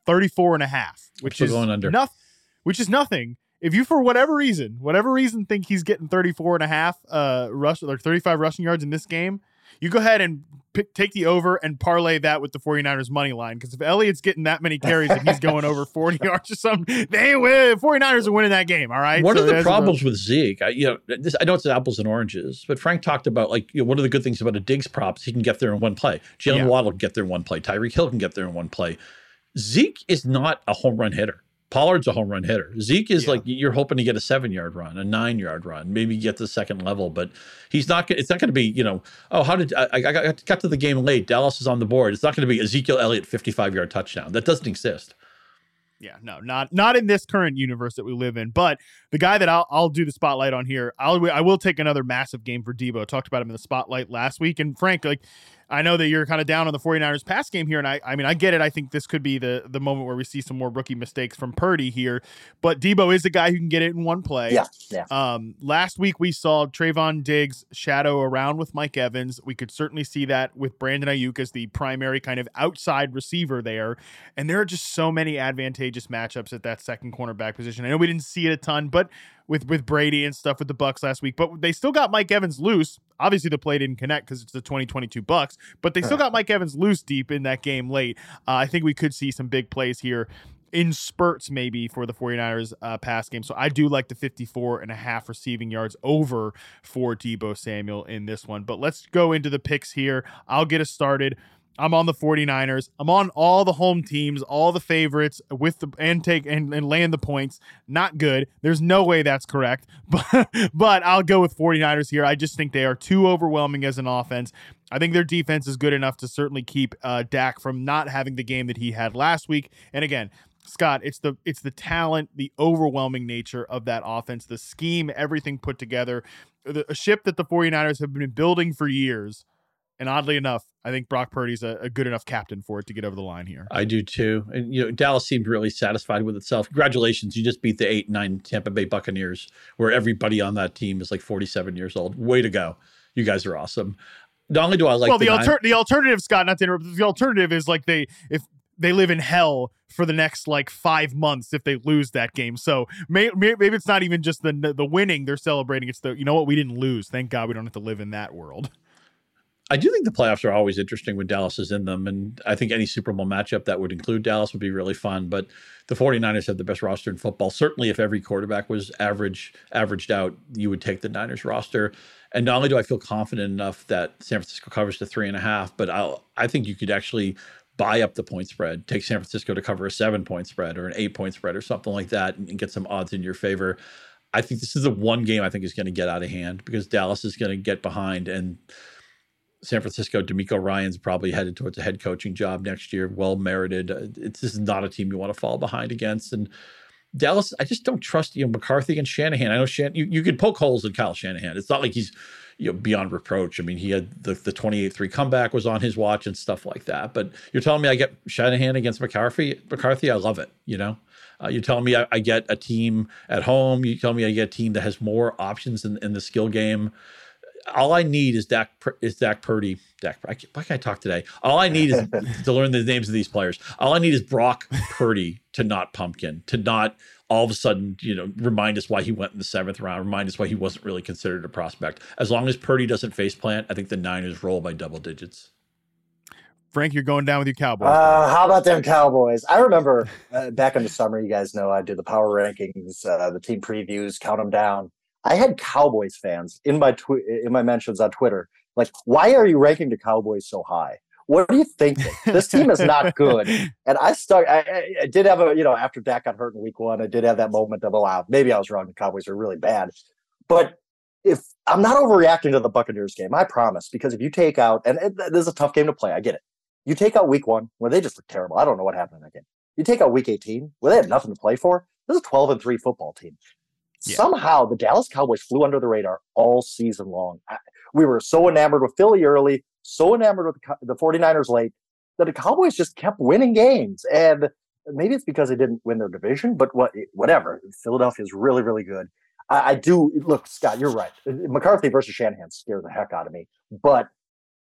thirty-four and a half, which is going under. Nothing, which is nothing. If you, for whatever reason, whatever reason, think he's getting thirty-four and a half uh, rush, or thirty-five rushing yards in this game, you go ahead and pick, take the over and parlay that with the 49ers money line. Because if Elliott's getting that many carries and he's going over forty yards or something, they win. 49ers are winning that game. All right. One so of the problems a, with Zeke, I, you know, this, I know it's apples and oranges, but Frank talked about, like, you know, one of the good things about a Diggs prop is he can get there in one play. Jalen yeah. Waddle can get there in one play. Tyreek Hill can get there in one play. Zeke is not a home run hitter. Pollard's a home run hitter. Zeke is yeah. like, you're hoping to get a seven yard run, a nine yard run, maybe get to the second level, but he's not, it's not going to be, you know, oh, how did I, I got, got to the game late. Dallas is on the board. It's not going to be Ezekiel Elliott fifty-five yard touchdown. That doesn't exist. Yeah, no, not not in this current universe that we live in. But the guy that I'll I'll do the spotlight on here, I'll I will take another massive game for Debo. Talked about him in the spotlight last week. And Frank, like, I know that you're kind of down on the 49ers pass game here, and I I mean, I get it. I think this could be the the moment where we see some more rookie mistakes from Purdy here. But Debo is the guy who can get it in one play. Yeah, yeah. Um, last week we saw Trayvon Diggs shadow around with Mike Evans. We could certainly see that with Brandon Ayuk as the primary kind of outside receiver there. And there are just so many advantageous matchups at that second cornerback position. I know we didn't see it a ton, but with with Brady and stuff with the Bucs last week, but they still got Mike Evans loose. Obviously, the play didn't connect because it's the twenty twenty-two Bucs, but they still got Mike Evans loose deep in that game late. Uh, I think we could see some big plays here in spurts maybe for the 49ers uh, pass game. So I do like the fifty-four and a half receiving yards over for Debo Samuel in this one. But let's go into the picks here. I'll get us started. I'm on the 49ers. I'm on all the home teams, all the favorites with the and take and, and land the points. Not good. There's no way that's correct, but but I'll go with 49ers here. I just think they are too overwhelming as an offense. I think their defense is good enough to certainly keep uh, Dak from not having the game that he had last week. And again, Scott, it's the it's the talent, the overwhelming nature of that offense, the scheme, everything put together. The, a ship that the 49ers have been building for years. And oddly enough, I think Brock Purdy's a, a good enough captain for it to get over the line here. I do too. And, you know, Dallas seemed really satisfied with itself. Congratulations. You just beat the eight nine Tampa Bay Buccaneers, where everybody on that team is like forty-seven years old. Way to go. You guys are awesome. Not only do I like well, the, the, alter- the alternative, Scott, not to interrupt, the alternative is like they, if they live in hell for the next like five months if they lose that game. So may, may, maybe it's not even just the the winning they're celebrating. It's the, you know what, we didn't lose. Thank God we don't have to live in that world. I do think the playoffs are always interesting when Dallas is in them. And I think any Super Bowl matchup that would include Dallas would be really fun. But the 49ers have the best roster in football. Certainly if every quarterback was average, averaged out, you would take the Niners roster. And not only do I feel confident enough that San Francisco covers the three and a half, but I'll, I think you could actually buy up the point spread, take San Francisco to cover a seven point spread or an eight point spread or something like that and, and get some odds in your favor. I think this is the one game I think is going to get out of hand because Dallas is going to get behind, and San Francisco, DeMeco Ryans probably headed towards a head coaching job next year. Well merited. It's this is not a team you want to fall behind against. And Dallas, I just don't trust, you know, McCarthy and Shanahan. I know Shan, you, you could poke holes in Kyle Shanahan. It's not like he's, you know, beyond reproach. I mean, he had the the twenty-eight three comeback was on his watch and stuff like that. But you're telling me I get Shanahan against McCarthy? McCarthy, I love it. You know, uh, you're telling me I, I get a team at home. You tell me I get a team that has more options in, in the skill game. All I need is Dak is Dak Purdy. Dak, I can't, why can't I talk today? All I need is to learn the names of these players. All I need is Brock Purdy to not pumpkin, to not all of a sudden, you know, remind us why he went in the seventh round, remind us why he wasn't really considered a prospect. As long as Purdy doesn't faceplant, I think the Niners roll by double digits. Frank, you're going down with your Cowboys. Uh, how about them Cowboys? I remember uh, back in the summer, you guys know I do the power rankings, uh, the team previews, count them down. I had Cowboys fans in my tw- in my mentions on Twitter. Like, why are you ranking the Cowboys so high? What are you thinking? This team is not good. And I start. I, I did have a, you know, after Dak got hurt in week one, I did have that moment of, oh, wow, maybe I was wrong. The Cowboys are really bad. But if I'm not overreacting to the Buccaneers game, I promise, because if you take out, and it, this is a tough game to play, I get it. You take out week one, where they just look terrible. I don't know what happened in that game. You take out week eighteen, where they had nothing to play for. This is a twelve and three football team. Yeah. Somehow the Dallas Cowboys flew under the radar all season long. I, we were so enamored with Philly early, so enamored with the, the 49ers late, that the Cowboys just kept winning games. And maybe it's because they didn't win their division, but what, whatever. Philadelphia is really, really good. I, I do, look, Scott, you're right. McCarthy versus Shanahan scared the heck out of me. But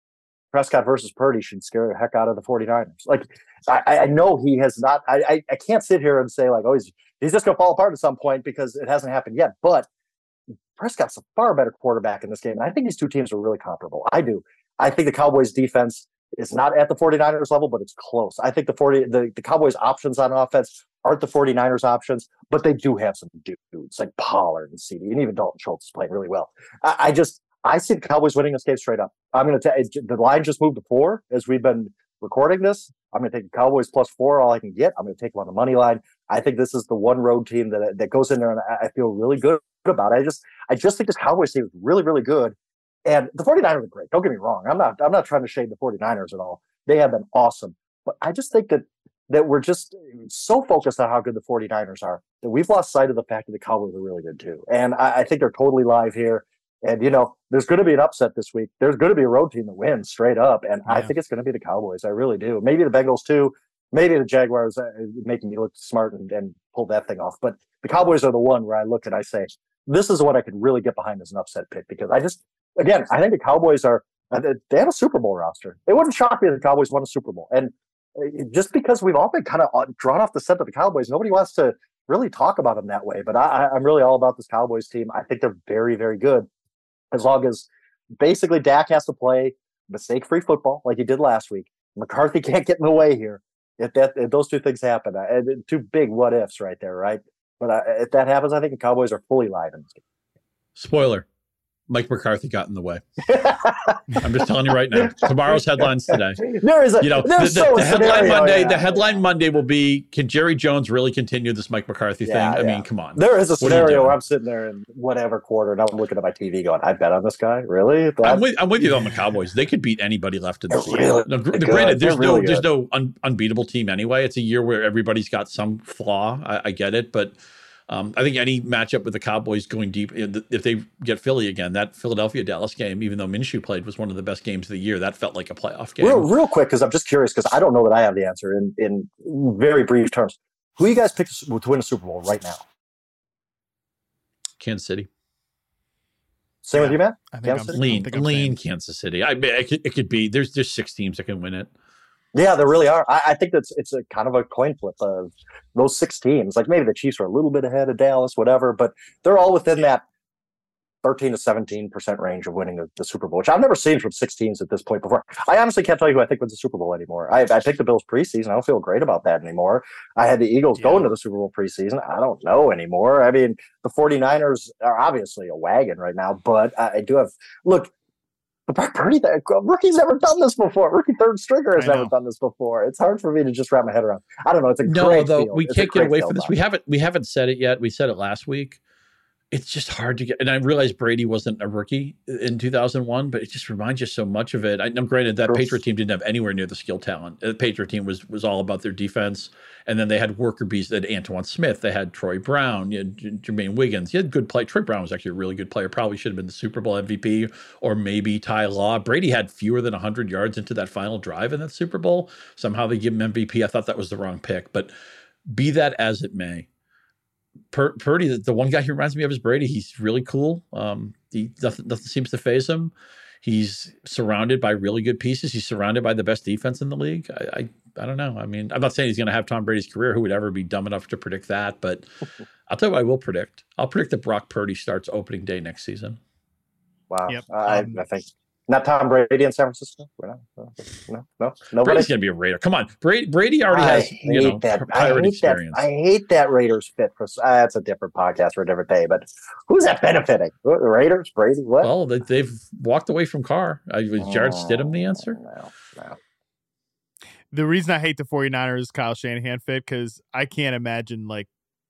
Prescott versus Purdy should scare the heck out of the 49ers. Like, I, I know he has not. I, I, I can't sit here and say, like, oh, he's, he's just going to fall apart at some point because it hasn't happened yet. But Prescott's a far better quarterback in this game. And I think these two teams are really comparable. I do. I think the Cowboys defense is not at the 49ers level, but it's close. I think the forty the, the Cowboys options on offense aren't the 49ers options, but they do have some dudes like Pollard and C D, and even Dalton Schultz is playing really well. I, I just I see the Cowboys winning this game straight up. I'm going to tell the line just moved to four as we've been recording this. I'm going to take the Cowboys plus four, all I can get. I'm going to take them on the money line. I think this is the one road team that that goes in there, and I, I feel really good about it. I just I just think this Cowboys team is really, really good. And the 49ers are great. Don't get me wrong. I'm not I'm not trying to shade the 49ers at all. They have been awesome. But I just think that that we're just so focused on how good the 49ers are that we've lost sight of the fact that the Cowboys are really good too. And I, I think they're totally live here. And, you know, there's going to be an upset this week. There's going to be a road team that wins straight up. And yeah. I think it's going to be the Cowboys. I really do. Maybe the Bengals too. Maybe the Jaguars uh, making me look smart and, and pull that thing off. But the Cowboys are the one where I look and I say, this is what I could really get behind as an upset pick because I just, again, I think the Cowboys are, they have a Super Bowl roster. It wouldn't shock me if the Cowboys won a Super Bowl. And just because we've all been kind of drawn off the scent of the Cowboys, nobody wants to really talk about them that way. But I, I'm really all about this Cowboys team. I think they're very, very good. As long as basically Dak has to play mistake-free football like he did last week. McCarthy can't get in the way here. If that if those two things happen, uh, two big what-ifs right there, right? But uh, if that happens, I think the Cowboys are fully live in this game. Spoiler. Mike McCarthy got in the way. I'm just telling you right now. Tomorrow's headlines today. There is a, you know, the, the, so the headline scenario, Monday. Yeah. The headline Monday will be: can Jerry Jones really continue this Mike McCarthy yeah, thing? I yeah. mean, come on. There is a scenario where I'm sitting there in whatever quarter, and I'm looking at my T V, going, "I bet on this guy." Really? That, I'm with I'm with you on the Cowboys. They could beat anybody left in the field. Really no, the, granted, there's no really there's no un, unbeatable team anyway. It's a year where everybody's got some flaw. I, I get it, but. Um, I think any matchup with the Cowboys going deep, if they get Philly again, that Philadelphia-Dallas game, even though Minshew played, was one of the best games of the year. That felt like a playoff game. Real, real quick, because I'm just curious, because I don't know that I have the answer in, in very brief terms. Who you guys pick to win a Super Bowl right now? Kansas City. Same yeah. with you, Matt? I think Kansas I'm, lean, I think lean Kansas City. I it could, it could be. There's there's six teams that can win it. Yeah, there really are. I, I think that's it's a kind of a coin flip of those six teams. Like maybe the Chiefs are a little bit ahead of Dallas, whatever, but they're all within that thirteen to seventeen percent range of winning the, the Super Bowl, which I've never seen from six teams at this point before. I honestly can't tell you who I think wins the Super Bowl anymore. I, I picked the Bills preseason. I don't feel great about that anymore. I had the Eagles yeah. going to the Super Bowl preseason. I don't know anymore. I mean, the 49ers are obviously a wagon right now, but I, I do have – look, But Purdy, rookie's never done this before. Rookie third stringer has never done this before. It's hard for me to just wrap my head around. I don't know. It's a no, great though field. we it's can't get away from this. Line. We haven't we haven't said it yet. We said it last week. It's just hard to get. And I realized Brady wasn't a rookie in two thousand one, but it just reminds you so much of it. I, I'm granted that Bruce. Patriot team didn't have anywhere near the skill talent. The Patriot team was was all about their defense, and then they had worker bees. They had Antoine Smith. They had Troy Brown. You had J- Jermaine Wiggins. You had good play. Troy Brown was actually a really good player. Probably should have been the Super Bowl M V P, or maybe Ty Law. Brady had fewer than one hundred yards into that final drive in that Super Bowl. Somehow they give him M V P. I thought that was the wrong pick, but be that as it may. Pur- Purdy, the, the one guy who reminds me of is Brady. He's really cool. Um, he, nothing, nothing seems to faze him. He's surrounded by really good pieces. He's surrounded by the best defense in the league. I, I, I don't know. I mean, I'm not saying he's going to have Tom Brady's career. Who would ever be dumb enough to predict that? But I'll tell you what I will predict. I'll predict that Brock Purdy starts opening day next season. Wow. Yep. I, um, I think not Tom Brady in San Francisco. No, no, no. Nobody. Brady's going to be a Raider. Come on, Brady. Brady already I has you know that. prior I hate experience. That. I hate that Raiders fit. For uh, that's a different podcast for a different day. But who's that benefiting? The Raiders, Brady. What? Well, they, they've walked away from Carr. Uh, was Jared Stidham the answer? No, no. The reason I hate the 49ers is Kyle Shanahan fit because I can't imagine like.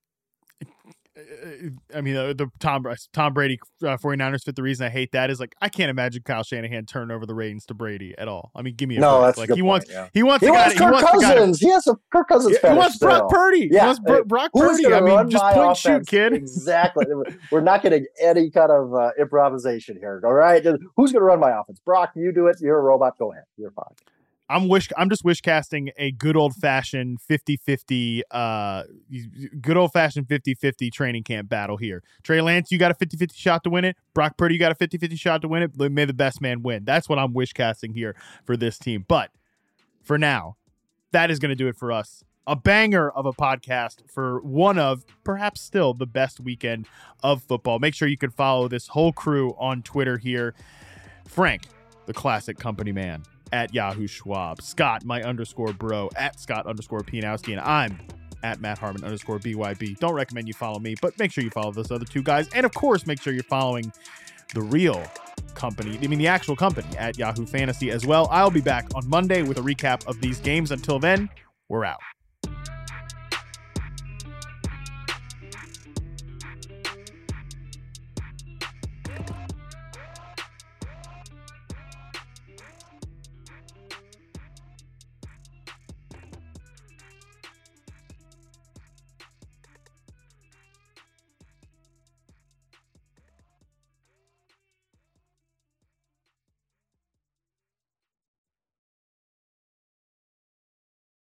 I mean, the, the Tom Tom Brady uh, 49ers fit. The reason I hate that is like I can't imagine Kyle Shanahan turn over the reins to Brady at all. I mean, give me a no. break. That's like a good he point, wants. Yeah. He wants. He the wants guy, Kirk he wants Cousins. To, he has a Kirk Cousins. He wants still. Brock Purdy. Yeah. He wants Bro- Brock Who's Purdy. I mean, just point offense? shoot, kid. Exactly. We're not getting any kind of uh, improvisation here. All right. Who's going to run my offense? Brock, you do it. You're a robot. Go ahead. You're fine. I'm wish I'm just wish casting a good old fashioned fifty-fifty uh good old fashioned fifty-fifty training camp battle here. Trey Lance, you got a fifty-fifty shot to win it. Brock Purdy, you got a fifty-fifty shot to win it. May the best man win. That's what I'm wish casting here for this team. But for now, that is going to do it for us. A banger of a podcast for one of perhaps still the best weekend of football. Make sure you can follow this whole crew on Twitter here. Frank, the classic company man, at Yahoo Schwab. Scott, my underscore bro, at Scott underscore Pianowski. And I'm at Matt Harmon underscore B Y B. Don't recommend you follow me, but make sure you follow those other two guys. And of course, make sure you're following the real company, I mean the actual company, at Yahoo Fantasy as well. I'll be back on Monday with a recap of these games. Until then, we're out.